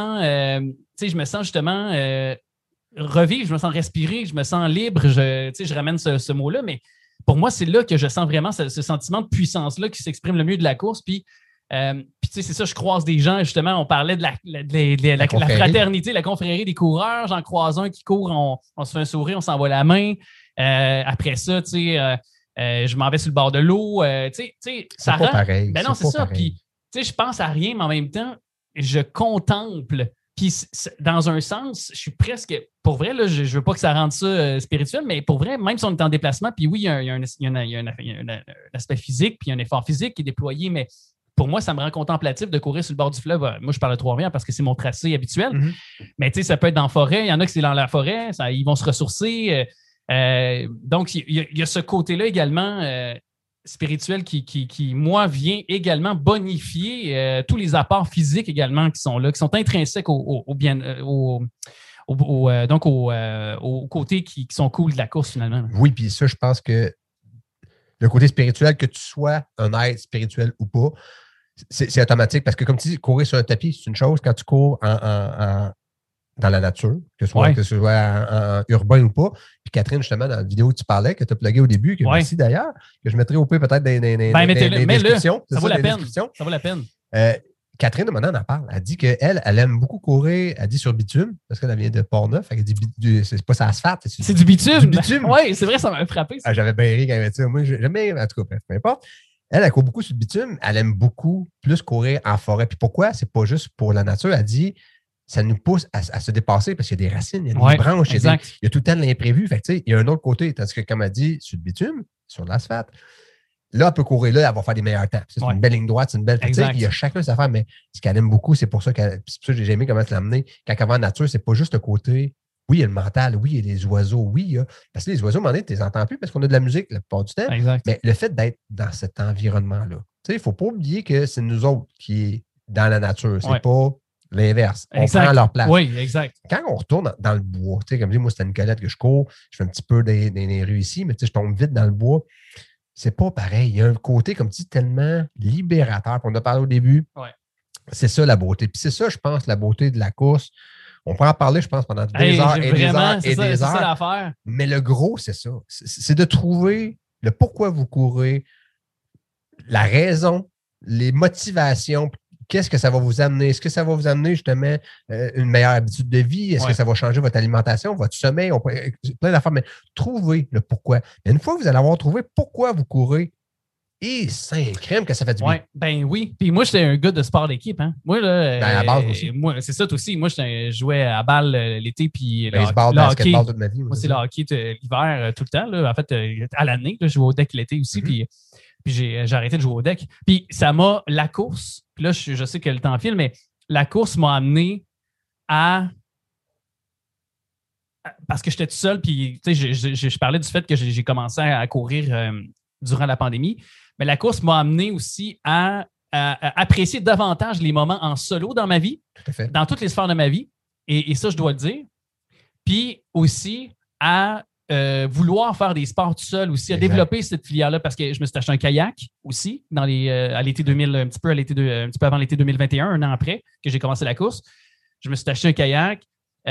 justement revivre, je me sens respirer, je me sens libre, je ramène ce mot-là, mais pour moi, c'est là que je sens vraiment ce sentiment de puissance-là qui s'exprime le mieux de la course, puis tu sais, c'est ça, je croise des gens, justement, on parlait de la fraternité, la confrérie des coureurs, j'en croise un qui court, on se fait un sourire, on s'envoie la main, après ça, tu sais, je m'en vais sur le bord de l'eau. Tu sais, ça rend. Pareil. Ben non, c'est ça. Puis, tu sais, je pense à rien, mais en même temps, je contemple. Puis, dans un sens, je suis presque. Pour vrai, là, je veux pas que ça rende ça spirituel, mais pour vrai, même si on est en déplacement, puis oui, il y a un aspect physique, puis un effort physique qui est déployé, mais pour moi, ça me rend contemplatif de courir sur le bord du fleuve. Moi, je parle de Trois-Rivières parce que c'est mon tracé habituel. Mm-hmm. Mais tu sais, ça peut être dans la forêt. Il y en a qui c'est dans la forêt. Ils vont se ressourcer. Donc, il y a ce côté-là également spirituel qui, moi, vient également bonifier tous les apports physiques également qui sont là, qui sont intrinsèques au côté qui sont cool de la course, finalement. Oui, puis ça, je pense que le côté spirituel, que tu sois un être spirituel ou pas, c'est automatique parce que, comme tu dis, courir sur un tapis, c'est une chose. Quand tu cours dans la nature, que ce soit en urbain ou pas. Puis Catherine, justement, dans la vidéo que tu parlais, que tu as plugué au début, que merci d'ailleurs, que je mettrai au pire peut-être dans les descriptions. Ça vaut la peine. Ça vaut la peine. Catherine, maintenant, on en parle. Elle dit qu'elle aime beaucoup courir, elle dit sur bitume, parce qu'elle vient de Port-Neuf. Elle dit c'est pas sur asphalte. C'est du bitume. Oui, c'est vrai, ça m'a frappé. Ça. J'avais bien ri quand elle m'a dit ça. Moi, jamais, en tout cas, bref, peu importe. Elle court beaucoup sur le bitume. Elle aime beaucoup plus courir en forêt. Puis pourquoi? C'est pas juste pour la nature. Elle dit ça nous pousse à se dépasser parce qu'il y a des racines, il y a des branches, il y a tout le temps de l'imprévu. Fait que, il y a un autre côté. Tandis que, comme elle dit, sur le bitume, sur l'asphalte, là, elle peut courir là, elle va faire des meilleurs temps. C'est une belle ligne droite, c'est une belle. Il y a chacun sa affaire, mais ce qu'elle aime beaucoup, c'est pour ça que j'ai aimé comment tu l'as amené. Quand elle va en nature, c'est pas juste le côté. Oui, il y a le mental, oui, il y a les oiseaux, oui. Parce que les oiseaux, à un moment donné, tu les entends plus parce qu'on a de la musique la plupart du temps. Exact. Mais le fait d'être dans cet environnement-là, il ne faut pas oublier que c'est nous autres qui est dans la nature. C'est pas l'inverse. On prend leur place. Oui, exact. Quand on retourne dans le bois, comme je dis, moi, c'est à Nicolette que je cours, je fais un petit peu des rues ici, mais je tombe vite dans le bois. C'est pas pareil. Il y a un côté, comme tu dis, tellement libérateur. On a parlé au début. Ouais. C'est ça la beauté. Puis c'est ça, je pense, la beauté de la course. On pourrait en parler, je pense, pendant des heures et des heures et des heures. C'est ça l'affaire. Mais le gros, c'est ça. C'est de trouver le pourquoi vous courez, la raison, les motivations. Qu'est-ce que ça va vous amener? Est-ce que ça va vous amener justement une meilleure habitude de vie? Est-ce que ça va changer votre alimentation, votre sommeil? Plein d'affaires, mais trouvez le pourquoi. Et une fois que vous allez avoir trouvé pourquoi vous courez, et Saint-Crème que ça fait du bien. Ben oui. Puis moi, j'étais un gars de sport d'équipe. Hein. Moi, là, à base aussi. Moi, c'est ça aussi. Moi, je jouais à balle l'été. Puis baseball, basketball toute ma vie. Moi, c'est le hockey l'hiver tout le temps. Là. En fait, à l'année, je jouais au deck l'été aussi. Puis j'ai arrêté de jouer au deck. Puis ça m'a, la course, puis là, je sais que le temps file, mais la course m'a amené à. Parce que j'étais tout seul, puis je parlais du fait que j'ai commencé à courir durant la pandémie. Mais la course m'a amené aussi à apprécier davantage les moments en solo dans ma vie, tout à fait. Dans toutes les sphères de ma vie. Et ça, je dois le dire. Puis aussi à vouloir faire des sports tout seul aussi, à développer cette filière-là parce que je me suis acheté un kayak aussi à l'été 2000, un petit peu avant l'été 2021, un an après que j'ai commencé la course. Je me suis acheté un kayak.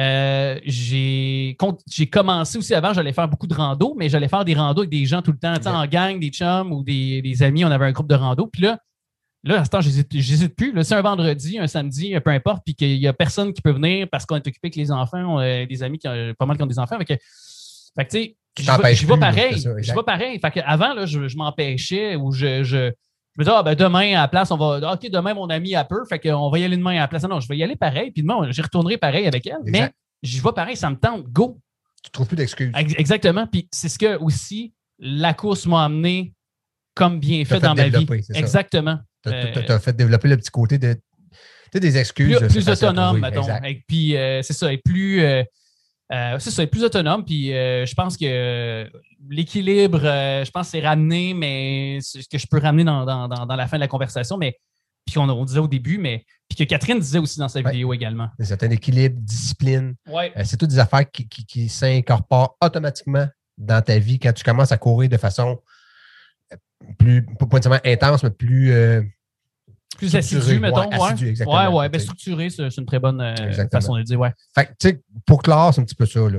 J'ai commencé aussi avant, j'allais faire beaucoup de rando, mais j'allais faire des randos avec des gens tout le temps, en gang, des chums ou des amis. On avait un groupe de rando. Puis là, à ce temps, j'hésite plus. Là, c'est un vendredi, un samedi, peu importe, puis qu'il n'y a personne qui peut venir parce qu'on est occupé avec les enfants. On a des amis qui ont des enfants. Fait que tu sais, je vais pareil. Je vais pareil. Fait qu'avant, là, je m'empêchais ou je me disais, demain, à la place, OK, demain, mon ami a peur, fait qu'on va y aller demain à la place. Non, je vais y aller pareil, puis demain, j'y retournerai pareil avec elle, mais j'y vais pareil, ça me tente, go. Tu ne trouves plus d'excuses. Exactement, puis c'est ce que aussi la course m'a amené comme bienfait dans ma vie. Exactement. Tu as fait développer le petit côté de des excuses. Plus autonome, mettons. Et puis, c'est ça, et plus... c'est ça, plus autonome. Puis je pense que l'équilibre, je pense que c'est ramené, mais c'est ce que je peux ramener dans la fin de la conversation. Mais puis on disait au début, mais puis que Catherine disait aussi dans sa vidéo également. C'est un équilibre, discipline. Ouais. C'est toutes des affaires qui s'incorporent automatiquement dans ta vie quand tu commences à courir de façon plus, pas nécessairement intense, mais plus assidue, mettons. Assidue, exactement. Ouais, structuré, c'est une très bonne façon de dire, ouais. Fait que, tu sais, pour clore, c'est un petit peu ça, là.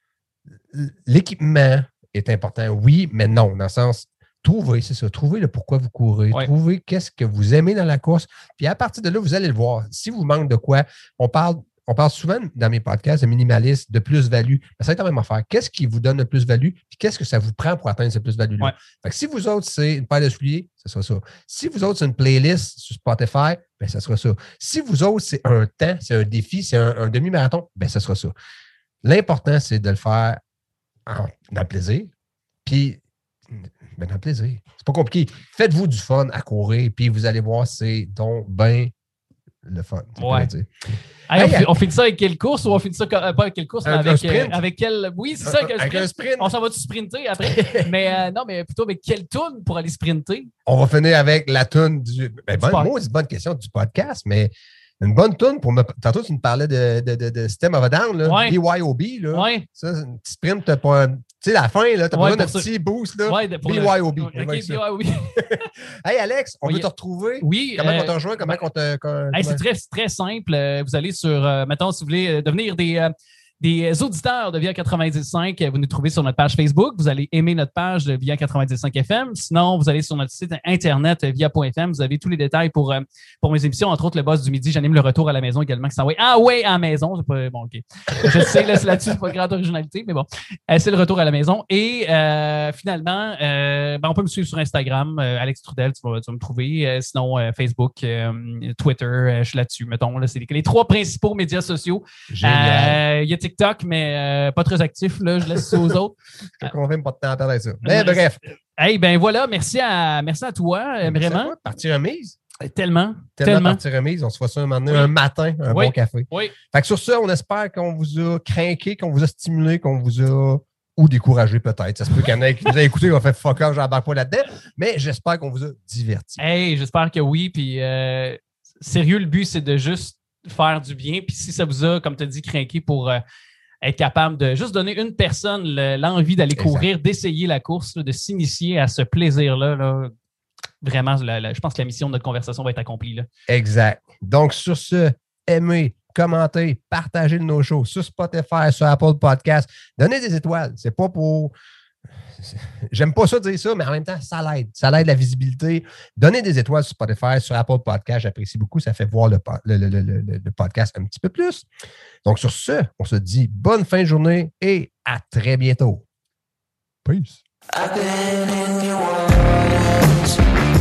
L'équipement est important, oui, mais non, dans le sens, trouvez le pourquoi vous courez, trouvez qu'est-ce que vous aimez dans la course, puis à partir de là, vous allez le voir. Si vous manque de quoi, on parle souvent dans mes podcasts de minimalisme, de plus-value. Ça va être la même affaire. Qu'est-ce qui vous donne le plus-value? Puis qu'est-ce que ça vous prend pour atteindre ce plus-value-là? Ouais. Fait que si vous autres, c'est une paire de souliers, ce sera ça. Si vous autres, c'est une playlist sur Spotify, bien, ça sera ça. Si vous autres, c'est un temps, c'est un défi, c'est un demi-marathon, bien, ça sera ça. L'important, c'est de le faire dans le plaisir. Puis, dans le plaisir. C'est pas compliqué. Faites-vous du fun à courir, puis vous allez voir, c'est donc bien le fun. Ouais. Hey, on fait ça avec quelle course ou on fait ça pas avec quelle course, mais avec quelle. Oui, c'est ça, avec un sprint. On s'en va-tu sprinter après? Mais non, mais plutôt avec quelle toune pour aller sprinter? On va finir avec la toune du. C'est une bonne question du podcast, mais une bonne toune pour me. Tantôt, tu me parlais de System of a Down, là, BYOB. Là. Ouais. Ça, un petit sprint, t'as pas. Tu sais, la fin, là, t'as besoin d'un petit boost, là. BYOB. OK, BYOB. Hey, Alex, on veut te retrouver. Oui. Comment on te rejoint? Comment on te. C'est très, très simple. Vous allez sur, mettons, si vous voulez devenir des auditeurs de Via 95, vous nous trouvez sur notre page Facebook. Vous allez aimer notre page de Via 95 FM. Sinon, vous allez sur notre site internet via.fm. Vous avez tous les détails pour mes émissions, entre autres le Boss du Midi. J'anime le retour à la maison également. À la maison. C'est pas bon, OK. Je sais, là, c'est là-dessus, c'est pas de grande originalité, mais bon. C'est le retour à la maison. Et finalement, on peut me suivre sur Instagram. Alex Trudel, tu vas me trouver. Sinon, Facebook, Twitter, je suis là-dessus. Mettons, là, c'est les trois principaux médias sociaux. Génial. Il y a TikTok, mais pas très actif. Là, je laisse ça aux autres. Je te confirme pas de temps à perdre avec ça. Mais bref. Hey, ben voilà, merci à toi, vraiment. Partie remise. Tellement. Partie remise. On se voit ça un matin, un bon café. Oui. Fait que sur ça, on espère qu'on vous a craqué, qu'on vous a stimulé, qu'on vous a ou découragé peut-être. Ça se peut qu'il y en ait qui nous a écouté, on fait fuck off, j'embarque pas là-dedans. Mais j'espère qu'on vous a diverti. Hey, j'espère que oui. Puis sérieux, le but, c'est de juste faire du bien. Puis si ça vous a, comme tu as dit, craqué pour être capable de juste donner une personne l'envie d'aller courir, d'essayer la course, là, de s'initier à ce plaisir-là, là, vraiment, je pense que la mission de notre conversation va être accomplie. Là. Exact. Donc, sur ce, aimez, commentez, partagez nos shows sur Spotify, sur Apple Podcast. Donnez des étoiles. C'est pas pour... J'aime pas ça dire ça, mais en même temps, ça l'aide. Ça l'aide la visibilité. Donnez des étoiles sur Spotify, sur Apple Podcast. J'apprécie beaucoup. Ça fait voir le podcast un petit peu plus. Donc, sur ce, on se dit bonne fin de journée et à très bientôt. Peace.